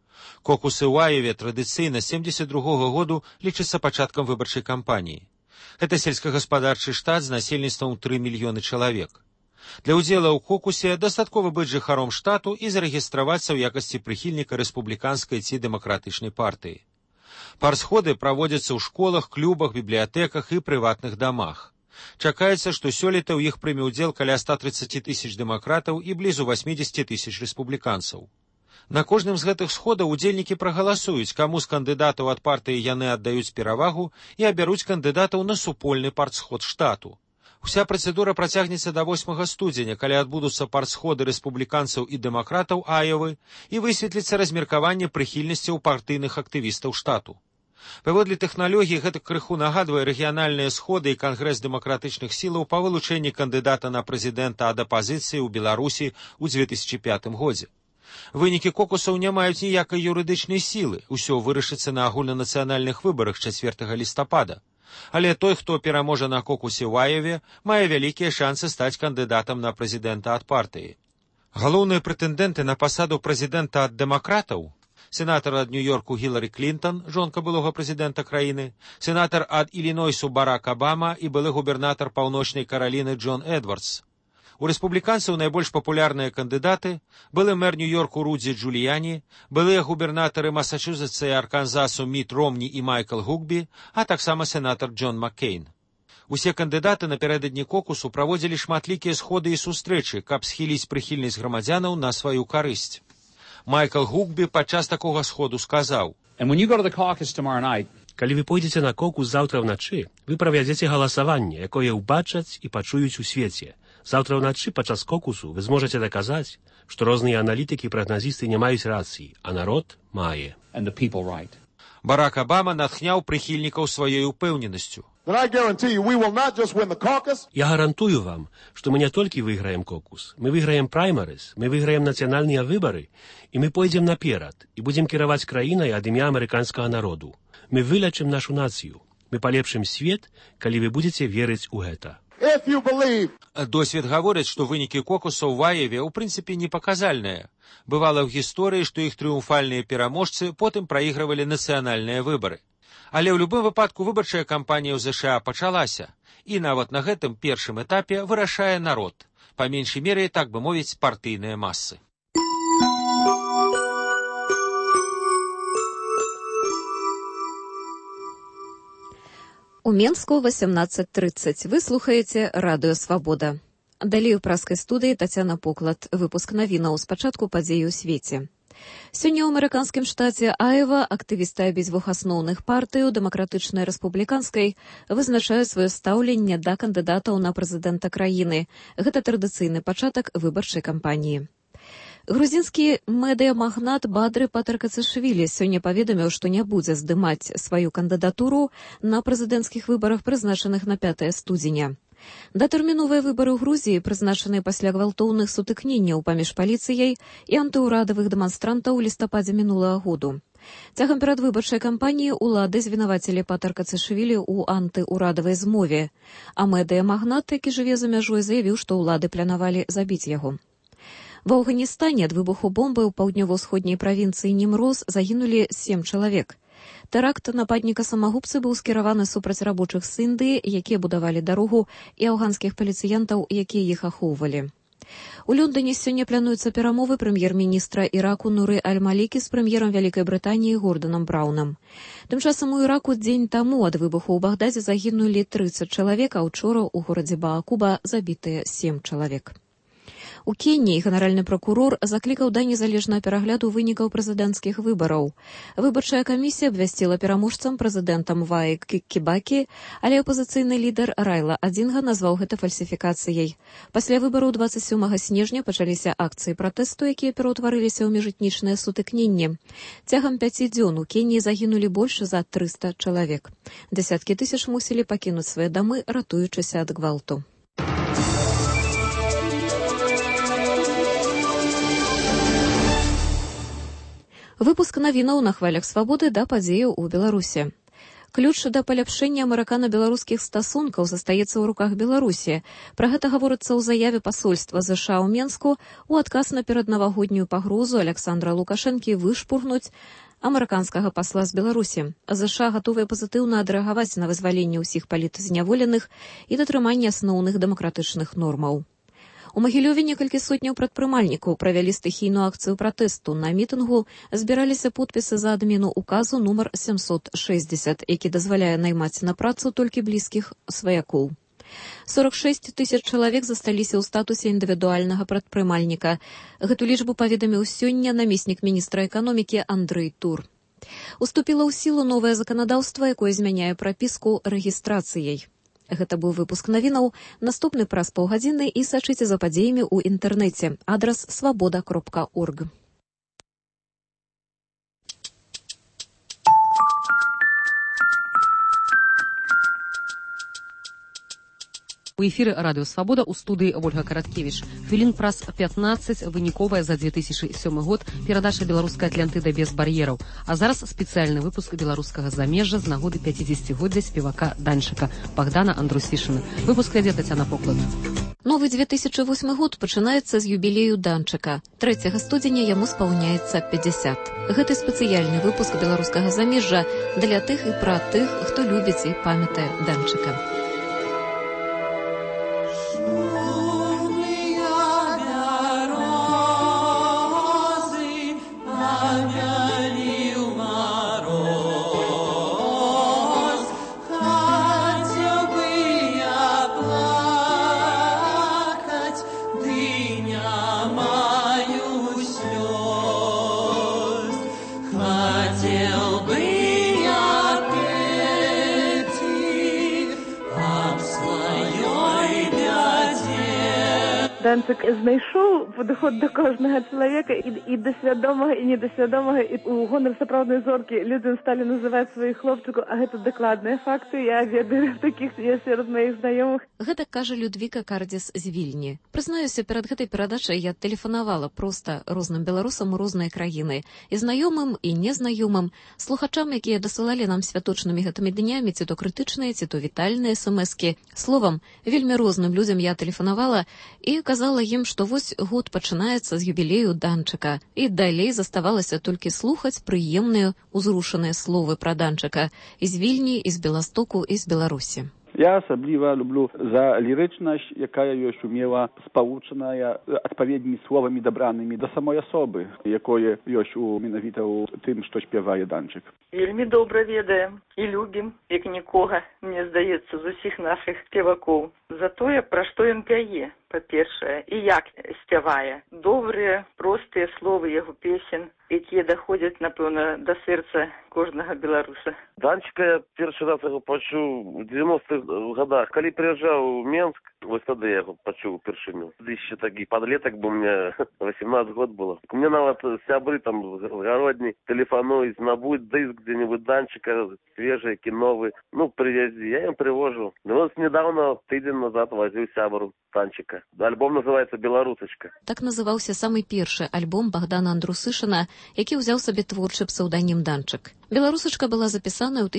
Speaker 4: Кокусы ў Айове традыцыйна з 72-го году лічыцца пачаткам выбарчай кампаніі. Гэта сельскагаспадарчы штат з насельніцтвам 3 мільёны чалавек. Для ўдзела ў кокусе дастаткова быць жыхаром штату і зарэгістравацца ў якасці прыхільніка рэспубліканскай ці дэмакратычнай партыі. Парсходы праводзяцца ў школах, клубах, бібліятэках і прыватных дамах. Чакаецца, што сёлета ў іх прыме ўдзел каля 130 тысяч дэмакратаў і блізу 80 тысяч рэспубліканцаў. На кожным з гэтых сходаў удзельнікі прагаласуюць, каму з кандыдатаў ад партыі яны аддаюць перавагу і абяруць кандыдатаў на супольны партсход штату. Уся працэдура працягнецца да 8 студзеня, калі адбудуцца партсходы рэспубліканцаў і дэмакратаў Айовы і высветліцца размеркаванне прыхільнасцяў партыйных актывістаў штату. Паводле тэхналогіі гэта крыху нагадвае рэгіянальныя сходы і кангрэс дэмакратычных сілаў па вылучэнні кандыдата на прэзідэнта ад апазіцыі ў Беларусі ў 2005 годзе. Вынікі кокусаў не маюць ніякай юрыдычнай сілы, усё вырашыцца на агульнанацыянальных выбарах 4 лістапада. Але той, хто пераможа на кокусе ў Айове, мае вялікія шансы стаць кандыдатам на прэзідэнта ад партыі. Галоўныя прэтэндэнты на пасаду прэзідэнта ад дэмакратаў – сенатар ад Нью-Йорку Гілары Клінтон, жонка былога прэзідэнта краіны, сенатар ад Ілінойсу Барак Абама і былы губернатар Паўночнай Караліны Джон Эдвардс. У рэспубліканцаў найбольш папулярныя кандыдаты былы мэр Нью-Йорку Рудзі Джуліяні, былыя губернатары Масачузетса і Арканзасу Міт Ромні і Майкл Гукбі, а таксама сенатар Джон Маккейн. Усе кандыдаты напярэдадні кокусу праводзілі шматлікія сходы і сустрэчы, каб схіліць прыхільнасць грамадзянаў на сваю карысць. Майкл Гукбі падчас такога сходу сказаў:
Speaker 5: Калі вы пойдзеце на кокус заўтра ўначы, вы правядзеце галасаванне, якое ўбачаць і пачуюць у свеце. Заўтра ўначы падчас кокусу вы зможаце даказаць, што розныя аналітыкі і прагназісты не маюць рацыі, а народ мае.
Speaker 4: Барак Абама натхняў прыхільнікаў сваёй упэўненасцю.
Speaker 5: Я гарантую вам, што мы не толькі выйграем кокус, мы выйграем праймарыз, мы выйграем нацыянальныя выбары, і мы пойдзем наперад, і будзем кіраваць краінай ад імя амерыканскага народу. Мы вылечым нашу нацыю, мы палепшым свет, калі вы будзеце верыць у гэта.
Speaker 4: Досвед гаворыць, што вынікі кокусаў в Аеве ў прынцыпе непаказальныя. Бывала ў гісторыі, што іх трыумфальныя пераможцы потым праігрывалі нацыянальныя выбары. Але ў любым выпадку выбарчая кампанія ў ЗША пачалася, і нават на гэтым першым этапе вырашае народ, па меншай меры, так бы мовіць, партыйныя масы.
Speaker 3: У Менску 18:30. Вы слухаеце Радыё Свабода. Далей у праскай студыі Тацяна Поклад. Выпуск навінаў спачатку падзеі ў свеце. Сёння ў амерыканскім штаце Аева актывісты абедзвюх асноўных партый, дэмакратычнай і рэспубліканскай, вызначаюць сваё стаўленне да кандыдатаў на прэзідэнта краіны. Гэта традыцыйны пачатак выбарчай кампаніі. Грузінскі медыямагнат Бадры Патракацашвілі сёння паведаміў, што не будзе здымаць сваю кандыдатуру на прэзідэнцкіх выбарах, прызначаных на 5 студзеня. Датэрміновыя выбары ў Грузіі прызначаныя пасля гвалтоўных сутыкненняў паміж паліцыяй і антыўрадавых дэманстрантаў у лістападзе мінулага году. Цягам перадвыбарчай кампаніі ўлады звінавацілі Патракацашвілі ў антыўрадавай змове, а медыямагнат, які жыве за мяжой, заявіў, што ўлады планавалі забіць яго. В Афганістане ад выбуху бомбы ў паўднёва-ўсходняй правінцыі Німроз загінулі 7 чалавек. Тэракт нападніка-самагубцы быў скіраваны супраць рабочых з Індыі, якія будавалі дарогу, і афганскіх паліцыянтаў, якія іх ахоўвалі. У Лондоне сёння плануюцца перамовы прэм'ер-міністра Іраку Нуры Аль-Малікі з прэм'ерам Вялікай Брытаніі Горданам Браўнам. Тым часам у Іраку дзень таму ад выбуху ў Багдазе загінулі 30 чалавек, а ўчора ў горадзе Баакуба забітыя 7 чалавек. У Кеніі генеральны прокурор заклікаў да незалежнага перагляду вынікаў прэзідэнцкіх выбараў. Выбарчая камісія абвясціла пераможцам прэзідэнтам Мваі Кібакі, але апазіцыйны лідар Райла Адзінга назваў гэта фальсіфікацыяй. Пасля выбараў 27 снежня пачаліся акцыі пратэсту, якія пераўтварыліся ў міжэтнічныя сутыкненні. Цягам 5 дзён у Кеніі загінулі больш за 300 чалавек. Дзясяткі тысяч мусілі пакінуць свае дамы, ратуючыся ад гвалту. Выпуск навінаў на хвалях свабоды да падзеяў у Беларусі. Ключ да паляпшэння амерыкана-беларускіх стасункаў застаецца ў руках Беларусі. Пра гэта гаворыцца ў заяве пасольства ЗША ў Менску ў адказ на пераднавагоднюю пагрозу Аляксандра Лукашэнкі вышпургнуць амерыканскага пасла з Беларусі. ЗША гатовыя пазітыўна адрэагаваць на вызваленне ўсіх палітзняволеных і датрыманне асноўных дэмакратычных нормаў. У Магілёве некалькі сотняў прадпрымальнікаў правялі стыхійную акцыю пратэсту. На мітынгу збіраліся подпісы за адмену указу нумар 760, які дазваляе наймаць на працу толькі блізкіх сваякоў. 46 000 чалавек засталіся ў статусе індывідуальнага прадпрымальніка. Гэту лічбу паведаміў сёння намеснік міністра эканомікі Андрэй Тур. Уступіла ў сілу новае заканадаўства, якое змяняе прапіску рэгістрацыяй. Гэта быў выпуск навінаў. Наступны праз паўгадзіны і сачыце за падзеямі ў інтэрнэце. Адрас свабода.орг.
Speaker 6: У эфіры Радыё Свабода ў студыі Ольга Караткевіч. Хвілін праз 15 выніковая за 2007 год перадача беларускай Атлантыда без бар'ераў. А зараз спецыяльны выпуск беларускага замежжа з нагоды 50-годдзя спевака Данчыка Богдана Андрусішына. Выпуск вядзе Тацяна Поклад.
Speaker 3: Новы 2008 год пачынаецца з юбілею Данчыка. 3 студзеня яму спаўняецца 50. Гэты спецыяльны выпуск беларускага замежжа для тых і пра тых, хто любіць і памятае Данчыка.
Speaker 7: Хотел бы я петь. Данчык знайшоў падыход да кожнага чалавека і да свядомага, і недасвядомага. І у гонар сапраўднай зоркі людзям сталі называць сваіх хлопчыкаў, а гэта дакладныя факты. Я ведаю такіх сярод маіх знаёмых.
Speaker 3: Гэта кажа Людвіка Кардзіс з Вільні. Прызнаюся, перад гэтай перадачай я тэлефанавала проста розным беларусам у розныя краіны. І знаёмым, і незнаёмым, слухачам, якія дасылалі нам святочнымі гэтымі днямі, ці то крытычныя, ці то вітальныя смс-кі. Словам, вельмі розным людзям я тэлефанавала і казала ім, што вось год пачынаецца з юбілею Данчыка. І далей заставалася толькі слухаць прыемныя, узрушаныя словы пра Данчыка з Вільні, з Беластоку і з Беларусі.
Speaker 8: Я асабліва люблю за лірычнасць, якая ёсць умела спалучаная адпаведнымі словамі дабранымі да самой асобы, якое ёсць менавіта ў тым, што спявае Данчык.
Speaker 9: Вельмі добра ведаем і любім, як нікога, мне здаецца, з усіх нашых спевакоў. За тое, пра што ён пяе, па-першае, і як спявае. Добрыя, простыя словы яго песен, якія даходзяць, напэўна, да сэрца кожнага беларуса.
Speaker 10: Данчыка я першы раз яго пачуў у 90-х годах. Калі прыязджаў у Менск, вось тады я яго пачуў упершыню. Яшчэ такі падлетак, бо мне 18 год было. У меня нават сябры там з гародні тэлефануюць, набудь дыск дзе-нибудь Данчыка, свежий, новый. Ну, привези. Я им привожу. Ну, вот недавно, тыдзень назад, возил сябру Данчыка. Альбом называется «Беларусачка».
Speaker 3: Так называўся самы першы альбом Богдана Андрусышына, які ўзяў сабе творчы псеўданім Данчык. «Беларусачка» была запісаная ў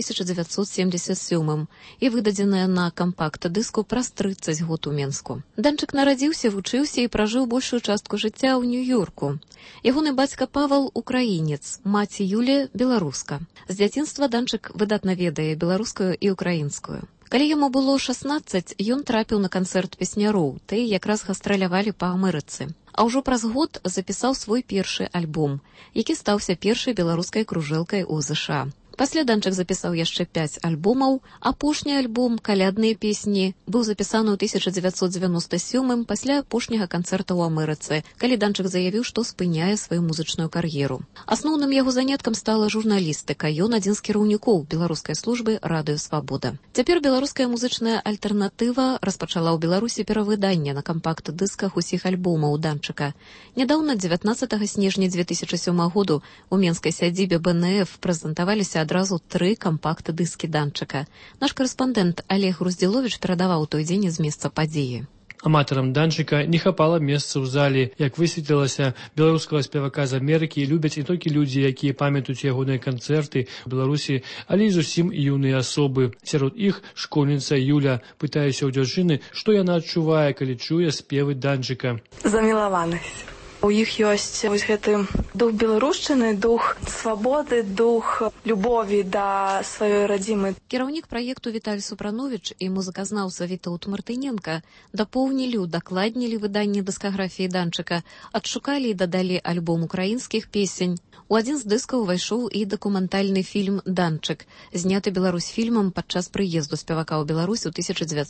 Speaker 3: 1977 і выдадзеная на кампакт-дыску праз 30 год у Менску. Данчык нарадзіўся, вучыўся і пражыў большую частку жыцця ў Нью-Йорку. Ягоны бацька Павал украінец, маці Юлія беларуска. З дзяцінства Данчык выдатна ведае беларускую і украінскую. Калі яму было 16, ён трапіў на канцэрт песняроў, тыя якраз гастралявалі па Амерыцы. А ўжо праз год запісаў свой першы альбом, які стаўся першай беларускай кружэлкай у ЗША. Пасля Данчык запісаў яшчэ 5 альбомаў. Апошні альбом «Калядныя песні» быў запісаны ў 1997 пасля апошняга канцэрта ў Амерыцы, калі Данчык заявіў, што спыняе сваю музычную кар'еру. Асноўным яго заняткам стала журналістыка. Ён адзін з кіраўнікоў беларускай службы «Радыё Свабода». Цяпер беларуская музычная альтэрнатыва распачала ў Беларусі перавыданне на кампакт-дысках усіх альбомаў Данчыка. Нядаўна, 19 снежня 2007 году, у менскай сядзібе БНФ прэзентаваліся адразу 3 кампакт-дыскі Данчыка. Наш карэспандэнт Олег Груздзіловіч перадаваў той дзень з месца падзеі.
Speaker 11: Аматарам Данчыка не хапала месца ў зале. Як высветлілася, беларускага спевака з Амерыкі любяць не толькі людзі, якія памятаюць ягоныя канцэрты ў Беларусі, але і зусім юныя асобы. Сярод іх школьніца Юля. Пытаюся ў дзяўчыны, што яна адчувае, калі чуе спевы Данчыка.
Speaker 22: Замілаванасць. У іх ёсць вось гэты дух беларушчыны, дух свабоды, дух любові да сваёй радзімы.
Speaker 3: Кіраўнік праекту Віталь Супрановіч і музыказнаўца Вітаўт Мартыненка дапоўнілі, удакладнілі выданне дыскаграфіі Данчыка, адшукалі і дадалі альбом украінскіх песень. У адзін з дыскаў увайшоў і дакументальны фільм «Данчык», зняты Беларусьфільмам падчас прыезду спевака ў Беларусь у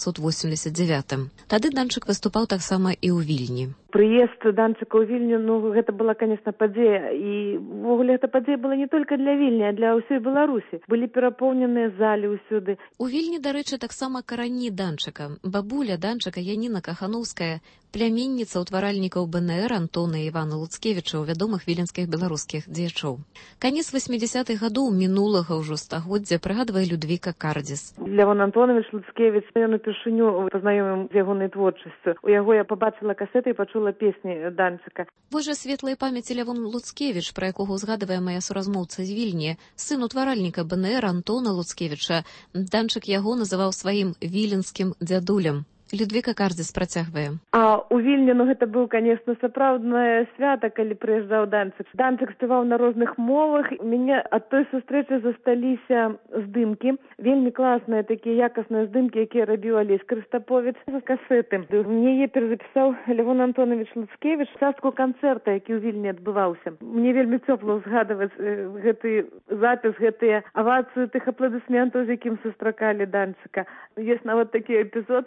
Speaker 3: 1989. Тады Данчык выступаў таксама і ў Вільні.
Speaker 7: Прыезд Данчыка ў Вільню, гэта была, конечно, падзея. І ввогуле гэта падзея была не толькі для Вільні, а для ўсёй Беларусі. Былі перапоўненыя залі ўсюды.
Speaker 3: У Вільні, дарэчы, таксама карані Данчыка. Бабуля Данчыка Яніна Кахановская, пляменніца ўтваральнікаў БНР Антона і Івана Луцкевіча, вядомых віленскіх беларускіх дзеячоў. Канец 80-х гадоў мінулага ўжо стагоддзя прыгадвае Людвіка Кардзіс.
Speaker 7: Лявон Антонович Луцкевіч, ён упершыню пазнаёміў з ягонай творчасцю. У яго я пабачыла касеты і пачула песні Данчыка.
Speaker 3: Божа светлай памяці Лявон Луцкевіч, пра якога узгадвае мая суразмоўца з Вільні, сын утваральніка БНР Антона Луцкевіча. Данчык яго называў сваім віленскім дзядулем. Людвіка Кардзіс працягвае.
Speaker 7: А у Вільні, гэта быў, конечно, сапраўднае свята, калі прыязджаў Данчык. Данчык спяваў на розных мовах. У мяне ад той сустрэчы засталіся здымкі. Вельмі класныя такія якасныя здымкі, якія рабіў Алесь Крыстаповіч з касеты. Мне яе перазапісаў Лявон Антонович Луцкевіч частку канцэрта, які ў Вільні адбываўся. Мне вельмі цёпла згадваць гэты запіс, гэтыя авацыі, тых апладысментаў, з якім сустракалі Данчыка. Ёсць нават такі эпізод, калі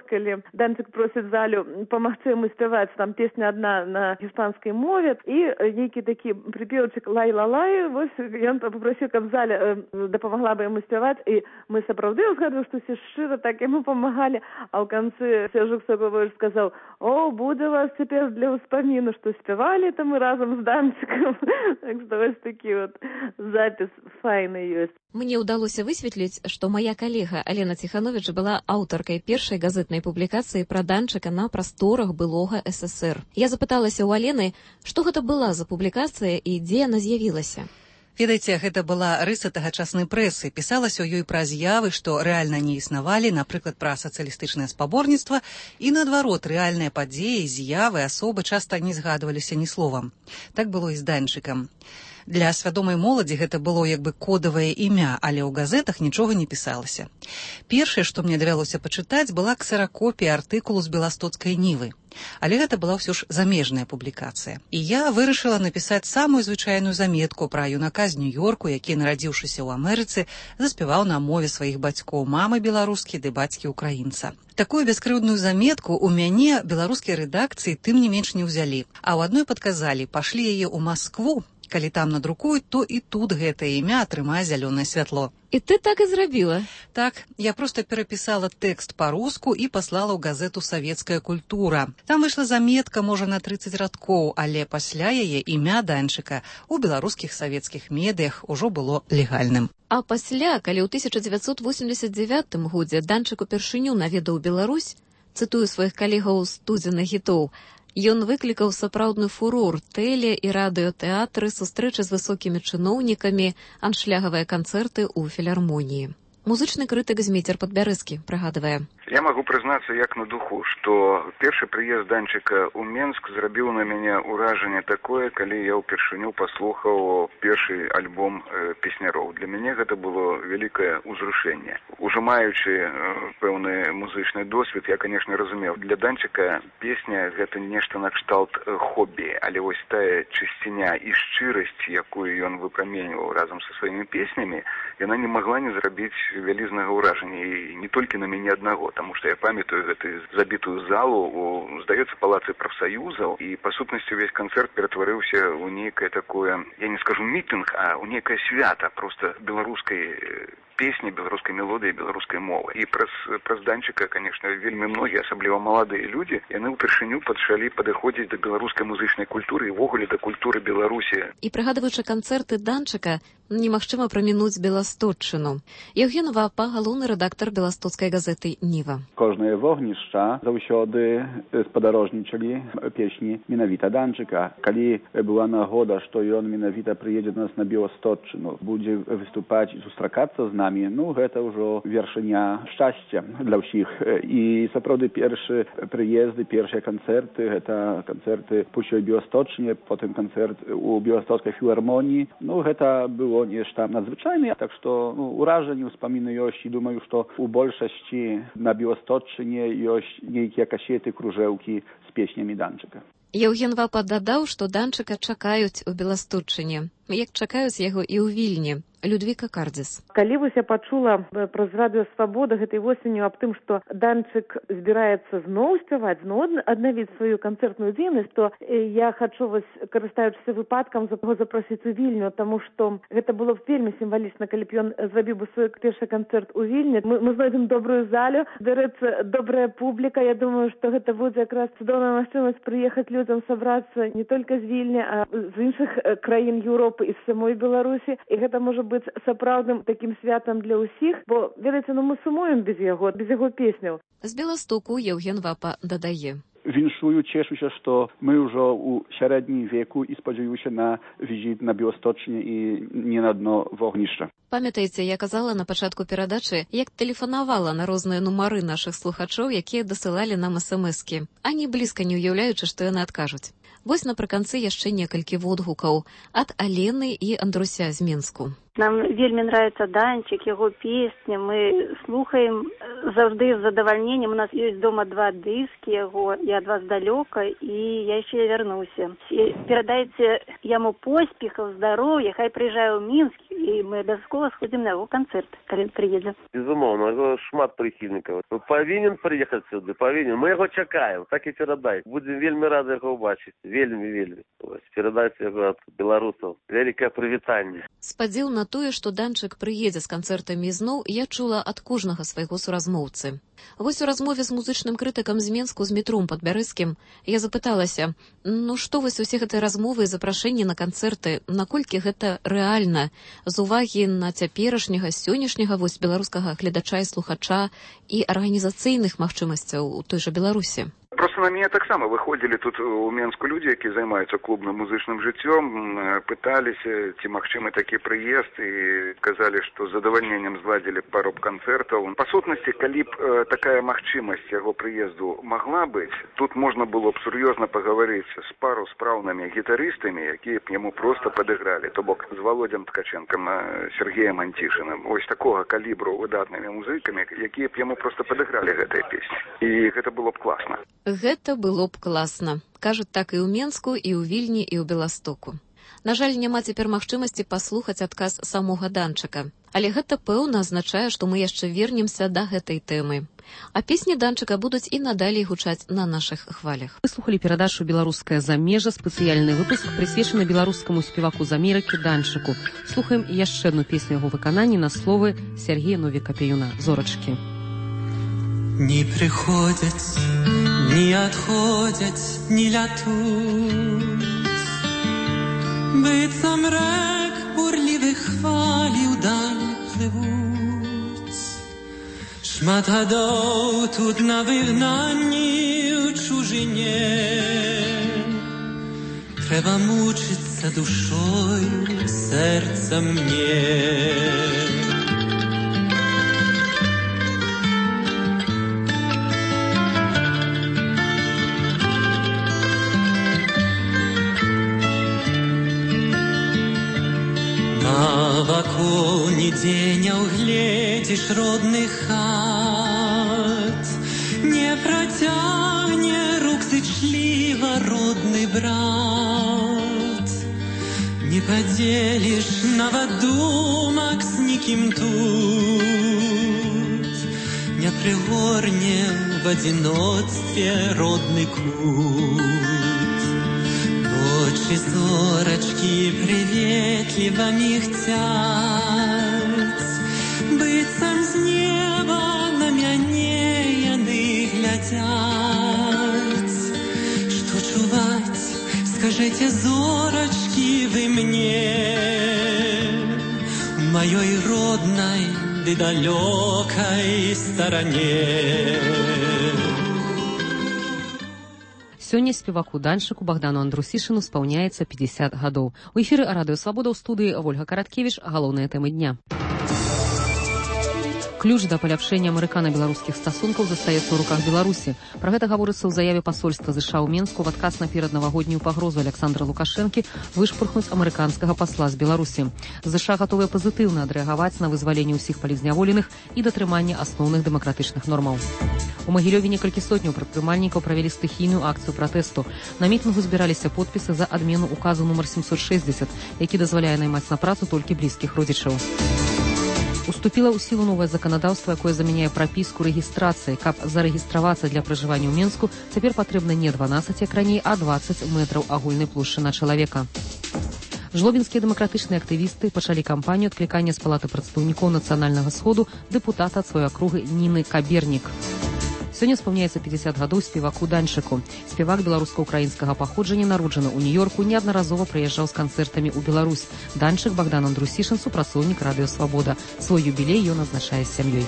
Speaker 7: Данчык просіць залю памагчы яму спяваць, там песня адна на іспанскай мове, і нейкі такі прыпеўчык лай-ла-лай, вось ён попросіў, каб заля дапамагла бы яму спяваць, і мы сапраўды узгадваем, што ўсе шчыра так яму памагалі, а ў канцы Сержук Соколович сказаў: «О, будзе вас цяпер для ўспаміну, што спявалі там мы разам з Данчыкам». Так што вось такі вот запіс файны ёсць.
Speaker 3: Мне ўдалося высветліць, што моя калега Алена Ціхановіч была аўтаркай першай газетнай публікацыі пра Данчыка на прасторах былога СССР. Я запыталася ў Алены, што гэта была за публікацыя і дзе яна з'явілася.
Speaker 1: Ведаеце, гэта была рыса тагачаснай прэсы. Пісалася ў ёй пра з'явы, што рэальна не існавалі, напрыклад, пра сацыялістычнае спаборніцтва, і наадварот, рэальныя падзеі, з'явы, асобы часта не згадваліся ні словам. Так было і з Данчыкам. Для свядомай моладзі гэта было як бы кодавае імя, але ў газетах нічога не пісалася. Першае, што мне давялося пачытаць, была ксеракопія артыкулу з беластоцкай Нівы. Але гэта была ўсё ж замежная публікацыя. І я вырашыла напісаць самую звычайную заметку пра юнака з Нью-Йорку, які, нарадзіўшыся ў Амерыцы, заспяваў на мове сваіх бацькоў, мамы беларускі ды бацькі украінца. Такую бяскрыўдную заметку ў мяне беларускія рэдакцыі тым не менш не ўзялі, а ў адной падказалі: пашлі яе ў Маскву, калі там надрукуюць, то і тут гэтае імя атрымае зялёнае святло.
Speaker 3: І ты так і зрабіла?
Speaker 1: Так, я проста перапісала тэкст па-руску і паслала ў газету «Савецкая культура». Там выйшла заметка, можа, на 30 радкоў, але пасля яе імя Данчыка ў беларускіх савецкіх медыях ужо было легальным.
Speaker 3: А пасля, калі ў 1989 годзе Данчык упершыню наведаў Беларусь, цытую сваіх калегаў студзеных гітоў, ён выклікаў сапраўдны фурор, тэле- і радыётэатры, сустрэчы з высокімі чыноўнікамі, аншлягавыя канцэрты ў філармоніі. Музычны крытык Зміцер Падбярэзкі прыгадвае:
Speaker 12: Я могу признаться як на духу, что першы прыезд Данчыка ў Менск зрабіў на мяне ўражанне такое, калі я ўпершыню паслухаў першы альбом песняроў. Для мяне гэта было вялікае ўзрушэнне. Ужо маючы пэўны музычны досвед, я, конечно, разумеў, для Данчыка песня гэта нешта накшталт хобі, але вось тая чысціня і шчырасць, якую ён выпраменьваў разам са сваімі песнямі, яна не магла не зрабіць вялізнага ўражання, і не толькі на мяне аднаго, таму што я памятаю гэтую забітую залу у, здаецца, палацы прафсаюзаў, і па сутнасці увесь канцэрт ператварыўся ў нейкае такое, я не скажу мітынг, а ў нейкае свята проста беларускай песні, беларускай мелодыі, беларускай мовы. І праз Данчыка, конечно, вельмі многія, асабліва маладыя людзі, яны ўпершыню пачалі падыходзіць да беларускай музычнай культуры і ўвогуле да культуры Беларусі.
Speaker 3: І прыгадваючы канцэрты Данчыка, немагчыма прамінуць Беласточчыну. Еўген Вапа, галоўны рэдактар беластоцкай газеты «Ніва».
Speaker 8: Кожнае вогнішча заўсёды спадарожнічалі песні менавіта Данчыка. Калі была нагода, што ён менавіта прыедзе до нас на Беласточчыну, будзе выступаць і сустракацца з намі, ну, гэта ўжо вершыня шчасця для ўсіх. І сапраўды першы прыезды, першыя канцэрты, гэта канцэрты пусцёй Беласточчыне, потым канцэрт у Беластоцкай філармоніі. Ну, гэта было нешта надзвычайнае, так што уражанні, успаміны ёсць, і думаю, што у большасці на Беласточчыне ёсць нейкія касеты, кружэўкі з песнямі Данчыка.
Speaker 3: Еўген Вапа дадаў, што Данчыка чакаюць у Беласточчыне, як чакаюць яго і ў Вільні. Людвіка Кардзіс.
Speaker 7: Калі вось я пачула праз радыё «Свабода» гэтай восенню аб тым, што Данчык збіраецца зноў спяваць, зноў аднавіць сваю канцэртную дзейнасць, то я хачу, вось, карыстаючыся выпадкам, запрасіць у Вільню, таму што гэта было б вельмі сімвалічна, калі б ён зрабіў бы свой першы канцэрт у Вільні. Мы знойдзем добрую залю, дарэчы, добрая публіка. Я думаю, што гэта будзе якраз цудоўная магчымасць прыехаць людзям сабрацца не толькі з Вільні, а з іншых краін Еўропы і з самой Беларусі. І гэта можа быць сапраўдным такім святам для ўсіх, бо, ведаеце, мы сумуем без яго песняў.
Speaker 3: З Беластоку Еўген Вапа дадае:
Speaker 8: Віншую, цешуся, што мы ўжо ў сярэднім веку і спадзяюся на візіт на Беласточчыне і не на дно вогнішча.
Speaker 3: Памятаеце, я казала на пачатку перадачы, як тэлефанавала на розныя нумары нашых слухачоў, якія дасылалі нам эсэмэскі, ані блізка не ўяўляючы, што яны адкажуць. Вось напрыканцы яшчэ некалькі водгукаў ад Алены і Андруся з Менску.
Speaker 13: Нам вельмі нравится Данчик, его песни. Мы слухаем завжди з задовольнением. У нас есть дома 2 диски его. Я от вас далека, и я еще вернуся. Передайте ему поспехов, здоровья, хай приезжаю в Минск, и мы обовязково сходим на его концерт, когда приедем.
Speaker 10: Безумовно, його шмат прихильників. Повинен приїхати сюди, повинен. Ми його чекаємо, так і передай. Будемо вельми раді його бачити. Вельми. Передайте його від білорусів. Велике привітання.
Speaker 3: Спадзеў на тое, што Данчык прыедзе з канцэртамі ізноў, я чула ад кожнага свайго суразмоўцы. Вось у размове з музычным крытыкам з Менску з Дмітром Падбярэзкім я запыталася, што вось усе гэтыя размовы і запрашэнні на канцэрты, наколькі гэта рэальна з увагі на цяперашняга, сённяшняга вось беларускага гледача і слухача і арганізацыйных магчымасцяў у той жа Беларусі?
Speaker 12: Просто на меня так само выходили тут у Менску люди, які займаюцца клубным музычным жыццём, пыталіся, ці магчымы такі прыезд, і казалі, што з задавальненнем зладзілі пару канцэртаў. Па сутнасці, калі б такая магчымасць яго прыезду магла быць, тут можна было б сур'ёзна пагаварыць з пару спраўнымі гітарыстамі, якія б яму проста падыгралі, то бок з Володзем Ткаченкам, Сергеем Антішыным, ось такога калібру выдатнымі музыкамі, якія б яму проста падыгралі гэтыя песні. І гэта было б класна.
Speaker 3: Гэта было б класна. Кажуць так і ў Менску, і ў Вільні, і ў Беластоку. На жаль, няма цяпер магчымасці паслухаць адказ самога Данчыка. Але гэта пэўна азначае, што мы яшчэ вернемся да гэтай тэмы. А песні Данчыка будуць і надалей гучаць на нашых хвалях.
Speaker 6: Вы слухали перадачу «Беларуская замежа», спецыяльны выпуск, прысвечаны беларускаму спеваку з Амерыкі Данчыку. Слухаем яшчэ адну песню яго выкананні на словы Сергея Новіка-Пеюна «Зорачкі».
Speaker 14: Не приходять, не отходять, не лятуть. Быццам рэк бурлівых хвалі ўдаль плывуць. Шмат гадоў тут на выгнанні ў чужыне. Трэба мучыцца душою, сэрцам мне. Навакол нідзе не ўгледзіш родных хат, не працягне рук зычліва родны брат, не падзеліш нават думак з нікім тут, не прыгорне в адзіноцтве родны кут. Очі зорачкі прыветліва мігцяць, быццам з неба на мяне яны глядзяць. Што чуваць, скажыце, зорачкі, вы мне, у маёй роднай ды далёкай старане.
Speaker 6: Сёння спеваку Данчыку Богдану Андрусішыну спаўняецца 50 гадоў. У эфіры Радыё Свабода ў студыі Вольга Караткевіч. Галоўныя тэмы дня. Ключ да паляпшэння амерыкана-беларускіх стасункаў застаецца ў руках Беларусі. Пра гэта гаворыцца ў заяве пасольства США ў Менску в адказ на пераднавагоднюю пагрозу Александра Лукашэнкі вышпурхнуць амерыканскага пасла з Беларусі. США гатовыя пазітыўна адрэагаваць на вызваленне ўсіх палізняволеных і датрыманне асноўных дэмакратычных нормаў. У Магілёве некалькі сотняў прадпрымальнікаў правялі стыхійную акцыю пратэсту. На мітынгу збіраліся подпісы за адмену указу нумар 760, які дазваляе наймаць на працу толькі блізкіх родзічаў. Уступіла ў сілу новае заканадаўства, якое замяняе прапіску рэгістрацыі. Каб зарэгістравацца для пражывання ў Менску, цяпер патрэбна не 12, як раней, а 20 метраў агульнай плошчы на чалавека. Жлобінскія дэмакратычныя актывісты пачалі кампанію адклікання з палаты прадстаўнікоў нацыянальнага сходу дэпутата ад сваёй акругі Ніны Кабернік. Сёння спаўняецца 50 гадоў спеваку Данчыку. Спевак беларуска-украінскага паходжання, народжаны ў Нью-Йорку, неаднаразова прыязджаў з канцэртамі ў Беларусь. Данчык Богдан Андрусішын, супрацоўнік Радыё Свабода. Свой юбілей ён адзначае з сям'ёй.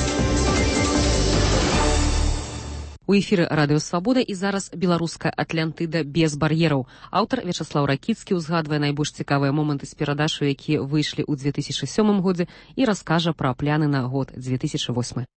Speaker 6: У эфіры Радыё Свабода і зараз беларуская Атлантыда без бар'ераў. Аўтар Вячаслаў Ракіцкі ўзгадвае найбольш цікавыя моманты з перадашу, якія выйшлі ў 2007 годзе, і раскажа пра пляны на год 2008.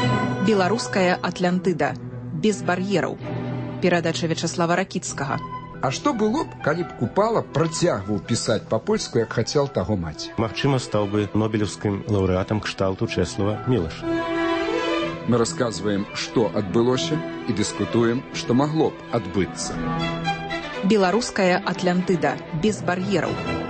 Speaker 15: Беларуская Атлантыда без бар'ераў. Перадача Вячаслава Ракіцкага. А што было б, калі б Купала працягваў пісаць па-польску, як хацеў таго маці?
Speaker 5: Магчыма, стаў бы нобелеўскім лаўрэатам кшталту Чэслава Мілаша.
Speaker 15: Мы расказваем, што адбылося, і дыскутуем, што магло б адбыцца.
Speaker 16: Беларуская Атлантыда без бар'ераў.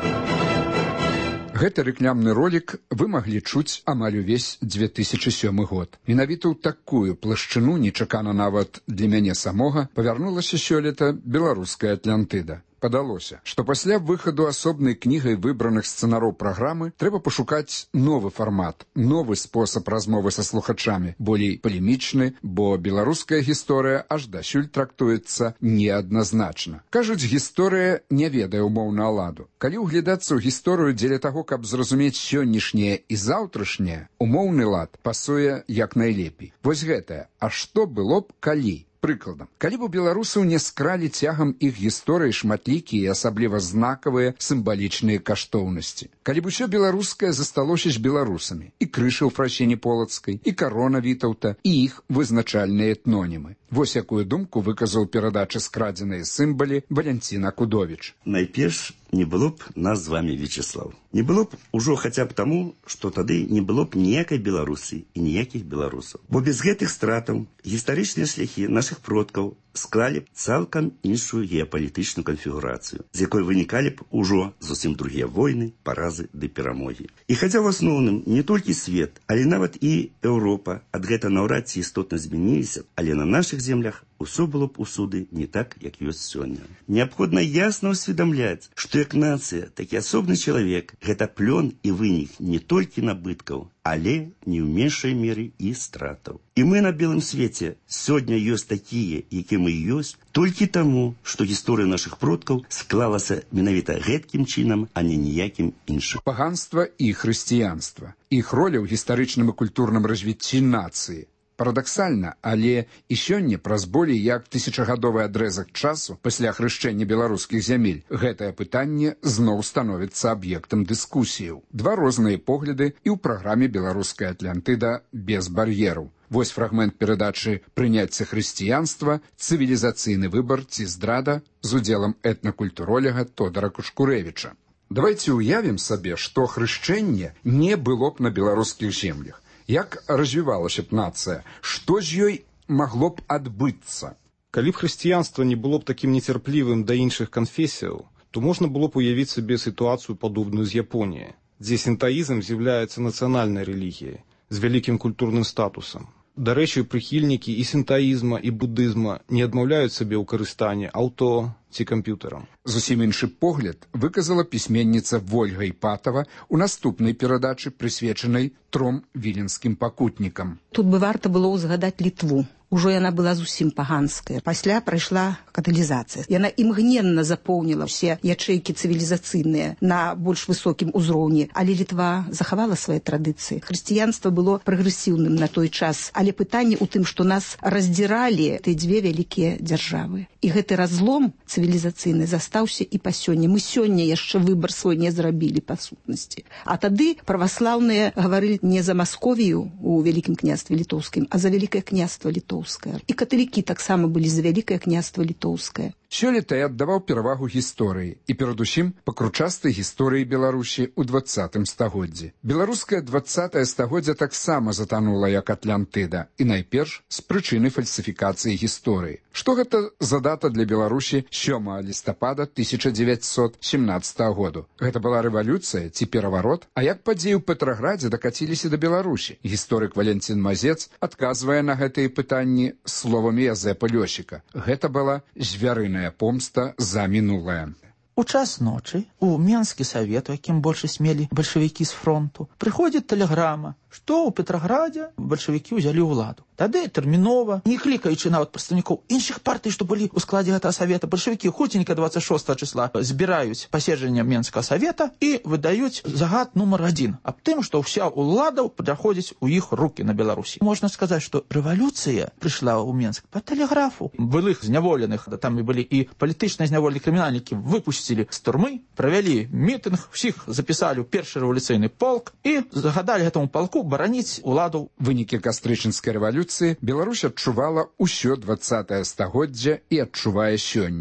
Speaker 15: Гэты рэкламны ролік вы маглі чуць амаль увесь 2007 год. Менавіта ў такую плашчыну, нечакана нават для мяне самога, павярнулася сёлета беларуская Атлантыда. Падалося, што пасля выхаду асобнай кнігай выбраных сцэнароў праграмы трэба пашукаць новы фармат, новы спосаб размовы са слухачамі, болей палемічны, бо беларуская гісторыя аж дасюль трактуецца неадназначна. Кажуць, гісторыя не ведае умоўна ладу. Калі ўглядацца ў гісторыю дзеля таго, каб зразумець сённяшняе і заўтрашняе, умоўны лад пасуе як найлепей. Вось гэтае, а што было б калі? Прыкладам, калі б у беларусаў не скралі цягам іх гісторыі шматлікія і асабліва знакавыя сімвалічныя каштоўнасці. Калі б усё беларускае засталося з беларусамі, і крыша ў Фрасіні Полацкай, і карона Вітаўта, і іх вызначальныя этнонімы. Вось якую думку выказаў перадачы скрадзеныя сімвалі Валянціна Кудовіч.
Speaker 17: Найперш, не было б нас з вами, Вячеслав. Не было б ужо хаця б таму, што тады не было б ніякай Беларусі і ніякіх беларусаў. Бо без гэтых стратаў гістарычныя шляхі нашых продкаў склалі б цалкам іншую геапалітычную канфігурацыю, з якой вынікалі б ужо зусім другія войны, паразы ды перамогі. І хаця ў асноўным не толькі свет, але нават і Еўропа ад гэта наўрад ці істотна змяніліся, але на нашых землях усё было б усюды не так, як ёсць сёння. Неабходна ясна ўсведамляць, што як нацыя, так і асобны чалавек гэта плён і вынік не толькі набыткаў, але не ў меншай меры і стратаў. І мы на белым свеце сёння ёсць такія, які мы ёсць, толькі таму, што гісторыя нашых продкаў склалася менавіта гэткім чынам, а не ніякім іншым.
Speaker 15: Паганства і хрысціянства. Іх роля ў гістарычным і культурным развіцці нацыі. Парадаксальна, але і сёння праз болей як тысячагадовы адрэзак часу пасля хрышчэння беларускіх зямель гэтае пытанне зноў становіцца аб'ектам дыскусіяў. Два розныя погляды і ў праграме «Беларуская Атлантыда без бар'ераў». Вось фрагмент перадачы «Прыняцце хрысціянства. Цывілізацыйны выбар ці здрада» з удзелам этнакультуролага Тодара Кушкурэвіча. Давайце ўявім сабе, што хрышчэнне не было б на беларускіх землях. Як развівалася б нацыя? Што з ёй магло б адбыцца?
Speaker 26: Калі б хрысціянства не было б такім нецярплівым да іншых канфесіяў, то можна было б уявіць сабе сітуацыю падобную з Японіяй, дзе сінтаізм з'яўляецца нацыянальнай рэлігіяй з вялікім культурным статусам. Дарэчы, прыхільнікі і сінтаізма, і будызма не адмаўляюць сабе ў карыстанні аўто ці камп'ютарам.
Speaker 15: Зусім іншы погляд выказала пісьменніца Вольга Іпатава ў наступнай перадачы, прысвечанай 3 віленскім пакутнікам.
Speaker 16: Тут бы варта было ўзгадаць Літву. Ужо яна была зусім паганская. Пасля прайшла каталізацыя. Яна імгненна запоўніла ўсе ячэйкі цывілізацыйныя на больш высокім узроўні, але Літва захавала свае традыцыі. Хрысціянства было прагрэсіўным на той час, але пытанне ў тым, што нас раздзіралі тыя дзве вялікія дзяржавы. І гэты разлом цывілізацыйны застаўся і па сёння. Мы сёння яшчэ выбар свой не зрабілі па сутнасці. А тады праваслаўныя гаварылі не за Масковію у Вялікім княстве літоўскім, а за Вялікае княства літоўскае. І каталікі таксама былі за Вялікае княства літоўскае.
Speaker 15: Сёлета я аддаваў перавагу гісторыі і перадусім пакручастай гісторыі Беларусі ў 20 стагоддзі. Беларускае 20 стагоддзя таксама затанула як Атлантыда, і найперш з прычыны фальсіфікацыі гісторыі. Што гэта за дата для Беларусі 7 лістапада 1917 году? Гэта была рэвалюцыя ці пераварот? А як падзеі ў Петраградзе дакаціліся да Беларусі? Гісторык Валянцін Мазец адказвае на гэтыя пытанні словамі Язэпа Лёсіка. Гэта была звярыная помста за мінулае.
Speaker 18: У час ночы у Менскі савет, у якім большасць мелі бальшавікі з фронту, прыходзіць тэлеграма, што ў Петраградзе бальшавікі ўзялі ўладу. Тады тэрмінова, не клікаючы нават прадстаўнікоў іншых партый, што былі ў складзе гэтага савета, бальшавікі хуценька 26 числа збіраюць паседжанне Менскага савета і выдаюць загад нумар 1 аб тым, што ўся ўлада праходзіць у іх рукі на Беларусі. Можна сказаць, што рэвалюцыя прыйшла ў Менск па тэлеграфу. Былых зняволеных, там і былі і палітычныя зняволеныя крымінальнікі, выпусцілі з турмы, правялі мітынг, усіх запісалі ў першы рэвалюцыйны полк і загадалі гэтаму полку бараніць уладу.
Speaker 15: Вынікі кастрычніцкай рэвалюцыі Беларусь адчувала ўсё 20 стагоддзя і адчувае сёння.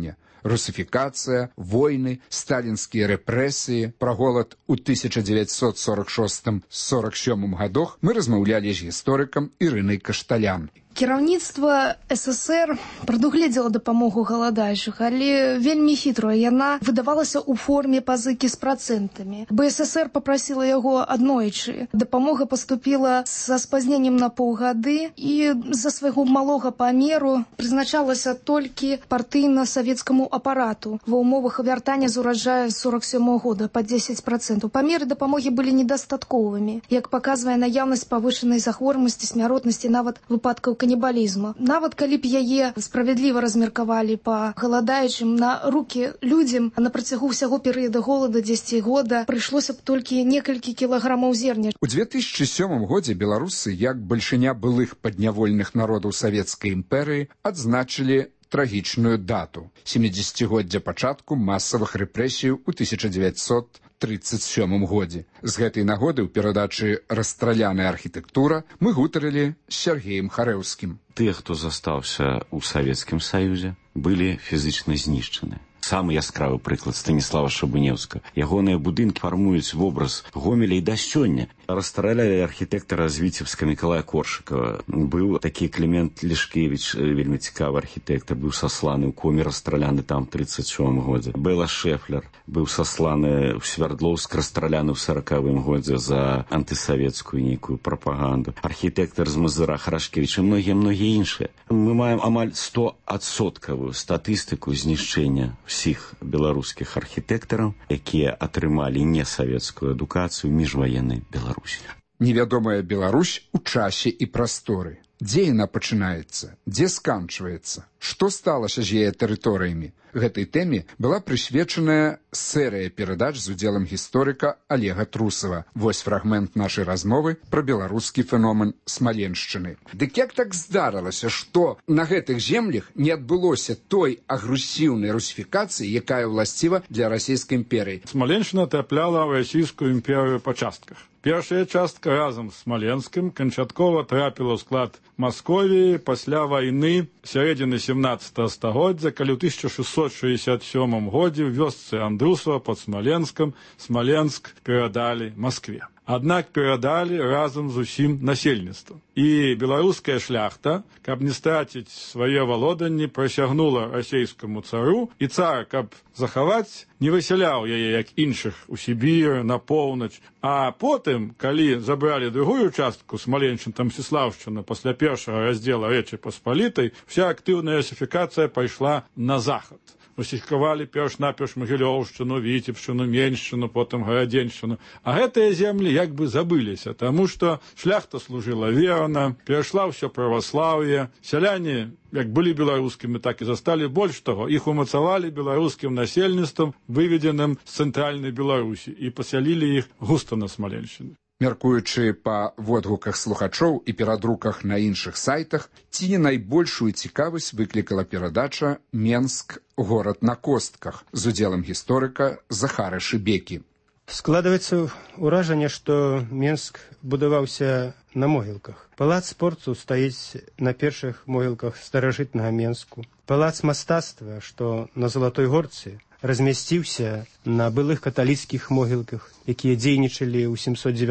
Speaker 15: Русифікацыя, войны, сталінскія рэпрэсіі, пра голад у 1946-47 годах мы размаўлялі з гісторыкам Ірынай Кашталян.
Speaker 19: Кіраўніцтва СССР прадугледзела дапамогу галадаючых, але вельмі хітрая. Яна выдавалася ў форме пазыкі з працэнтамі. БССР папрасіла яго аднойчы. Дапамога паступіла са спазненнем на паўгады і з-за свайго малога памеру прызначалася толькі партыйна-савецкаму апарату ва ўмовах вяртання з ураджая 47 года па 10%. Памеры дапамогі былі недастатковымі, як паказвае наяўнасць павышанай захворванасці, смяротнасці, нават выпадкаў канібалізму. Нават калі б яе справядліва размеркавалі па галадаючым, на рукі людзям на працягу ўсяго перыяда голода 10 года прыйшлося б толькі некалькі кілаграмаў зерня.
Speaker 15: У 2007 годзе беларусы, як бальшыня былых паднявольных народаў Савецкай імперыі, адзначылі трагічную дату – 70-годдзя пачатку масавых рэпрэсій у 1937 годзе. З гэтай нагоды ў перадачы «Расстраляная архітэктура» мы гутарылі з Сергеем Харэўскім.
Speaker 20: Тыя, хто застаўся ў Савецкім Саюзе, былі фізычна знішчаны. Самы яскравы прыклад Станіслава Шабынеўска. Ягоныя будынкі фармуюць вобраз Гомеля і да сёння. Расстраляли архітэктара з Віцебска Мікалая Коршыкова. Быў такі Клімент Лішкевіч, вельмі цікавы архітэктар, быў сасланы ў коме, расстраляны там 37 годзе. Бэла Шэфлер быў сасланы ў Свярдлоўск, расстраляны ў 40-м годзе за антысавецкую нейкую прапаганду. Архітэктар з Мазыра Харашкевіч і многія іншыя. Мы маем амаль 100% статыстыку знішчэння всіх беларускіх архітэктараў, якія атрымалі несавецкую адукацыю ў міжваеннай Беларусі.
Speaker 15: Невядомая Беларусь у часе і прасторы. Дзе яна пачынаецца? Дзе сканчваецца? Што сталася з яе тэрыторыямі? Гэтай тэме была прысвечаная серыя перадач з удзелам гісторыка Олега Трусова. Вось фрагмент нашай размовы пра беларускі феномен Смаленшчыны. Дык як так здарылася, што на гэтых землях не адбылося той агрэсіўнай русіфікацыі, якая ўласціва для расійскай імперыі?
Speaker 21: Смаленшчына трапляла ў расійскую імперыю па частках. Першая частка разам з Смаленскім канчаткова трапіла ў склад Масковіі пасля вайны сярэдзіны 17 стагоддзя, калі ў 1667 годзе ў вёсцы Андрусова пад Смаленскам Смаленск перадалі Маскве. Аднак перадалі разам з усім насельніцтвам. І беларуская шляхта, каб не страціць свае валоданні, прысягнула расійскаму цару, і цар, каб захаваць, не высяляў яе, як іншых, у Сібір, на поўнач. А потым, калі забралі другую частку, Смаленшчына, Мсціслаўшчына, пасля першага раздзела Рэчы Паспалітай, вся актыўная русіфікацыя пайшла на захад. Русіфікавалі перш-наперш Магілёўшчыну, Віцебшчыну, Меншчыну, потым Гарадзеншчыну. А гэтыя землі як бы забыліся, таму што шляхта служыла верна, перайшла ўсё праваслаўе, сяляне, як былі беларускімі, так і засталі. Больш таго, іх умацавалі беларускім насельніцтвам, выведзеным з цэнтральнай Беларусі, і пасялілі іх густа на Смаленшчыне.
Speaker 15: Мяркуючы па водгуках слухачоў і перадруках на іншых сайтах, ці не найбольшую цікавасць выклікала перадача «Менск. Горад на костках» з удзелам гісторыка Захара Шыбекі.
Speaker 23: Складваецца ўражанне, што Менск будаваўся на могілках. Палац спорту стаіць на першых могілках старажытнага Менску. Палац мастацтва, што на Залатой Горцы, размясціўся на былых каталіцкіх могілках, якія дзейнічалі ў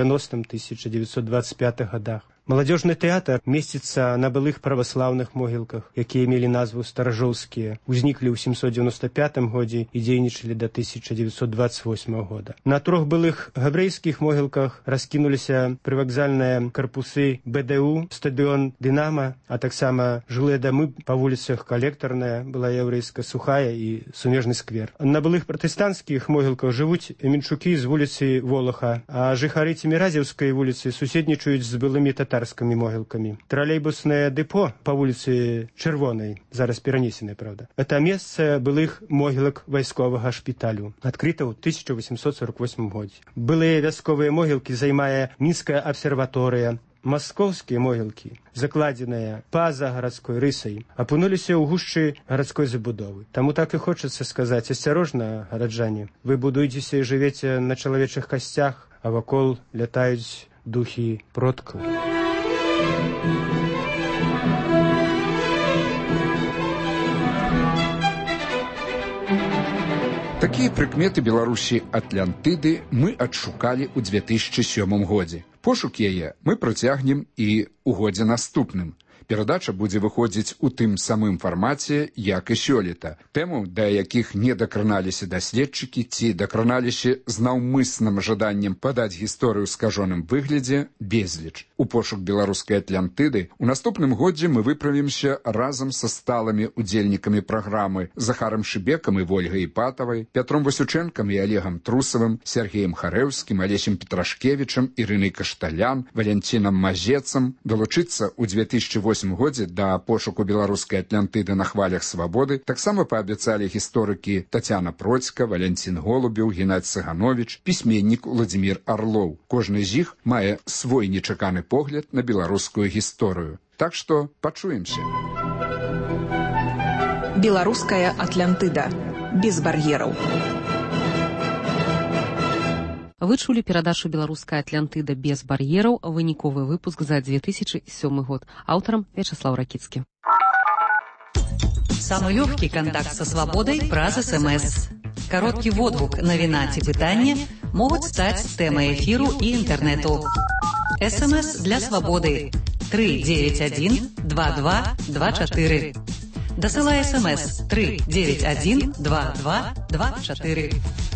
Speaker 23: 790-1925 годах. Маладзёжны тэатр месціцца на былых праваслаўных могілках, якія мелі назву старажоўскія, узніклі ў 795 годзе і дзейнічалі да 1928 года. На 3 былых габрэйскіх могілках раскінуліся прывакзальныя карпусы БДУ, стадыён Дынама, а таксама жылыя дамы па вуліцах Калектарная, была яўрэйска Сухая і Сумежны сквер. На былых пратэстанцкіх могілках жывуць мінчукі з вуліцы Волаха, а жыхары Цеміразеўскай вуліцы суседнічаюць з былымі татарскімі могілкамі. Тралейбуснае дэпо па вуліцы Чырвонай, зараз перанесенае, правда. Это месца былых могілак вайсковага шпіталю, адкрыта ў 1848 годзе. Былыя вясковыя могілкі займае Мінская абсерваторыя. Маскоўскія могілкі, закладзеныя па-за гарадской рысай, апынуліся ў гушчы гарадской забудовы. Таму так і хочацца сказаць: асцярожна, гараджане, вы будуецеся і жывеце на чалавечых касцях, а вакол лятаюць духі продкаў.
Speaker 15: Такія прыкметы Беларусі Атлантыды мы адшукалі ў 2007 годзе. Пошук яе мы працягнем і ў годзе наступным. Перадача будзе выходзіць у тым самым фармаце, як і сёлета. Тэму, да якіх не дакраналіся даследчыкі ці дакраналіся з наўмысным жаданнем падаць гісторыю ў скажоным выглядзе, безліч. У пошук беларускай Атлантыды у наступным годзе мы выправімся разам са сталымі удзельнікамі праграмы Захарам Шыбекам і Вольгай Іпатавай, Пятром Васючэнкам і Олегам Трусавым, Сергеем Харэўскім, Алесем Петрашкевічам, Ірынай Кашталян, Валянцінам Мазецам, далучыцца ў 2008 годзе да пошуку беларускай Атлантыды на хвалях свабоды таксама паабяцалі гісторыкі Тацяна Процька, Валянцін Голубеў, Геннадзь Цыгановіч, пісьменнік Владзімір Арлоў. Кожны з іх мае свой нечаканы погляд на беларускую гісторыю. Так што пачуемся.
Speaker 2: Беларуская Атлантыда. Без бар'ераў.
Speaker 6: Вы чулі перадачу «Беларуская Атлантыда без бар'ераў», выніковы выпуск за 2007 год. Аўтарам Вячаслаў Ракіцкі.
Speaker 1: Самый легкий контакт со свободой праз СМС. Короткий водгук, навіна ці пытанне могуць стаць тэмай эфіру і інтэрнэту. СМС для свободы 391 2224. Дасылай СМС 391 2224.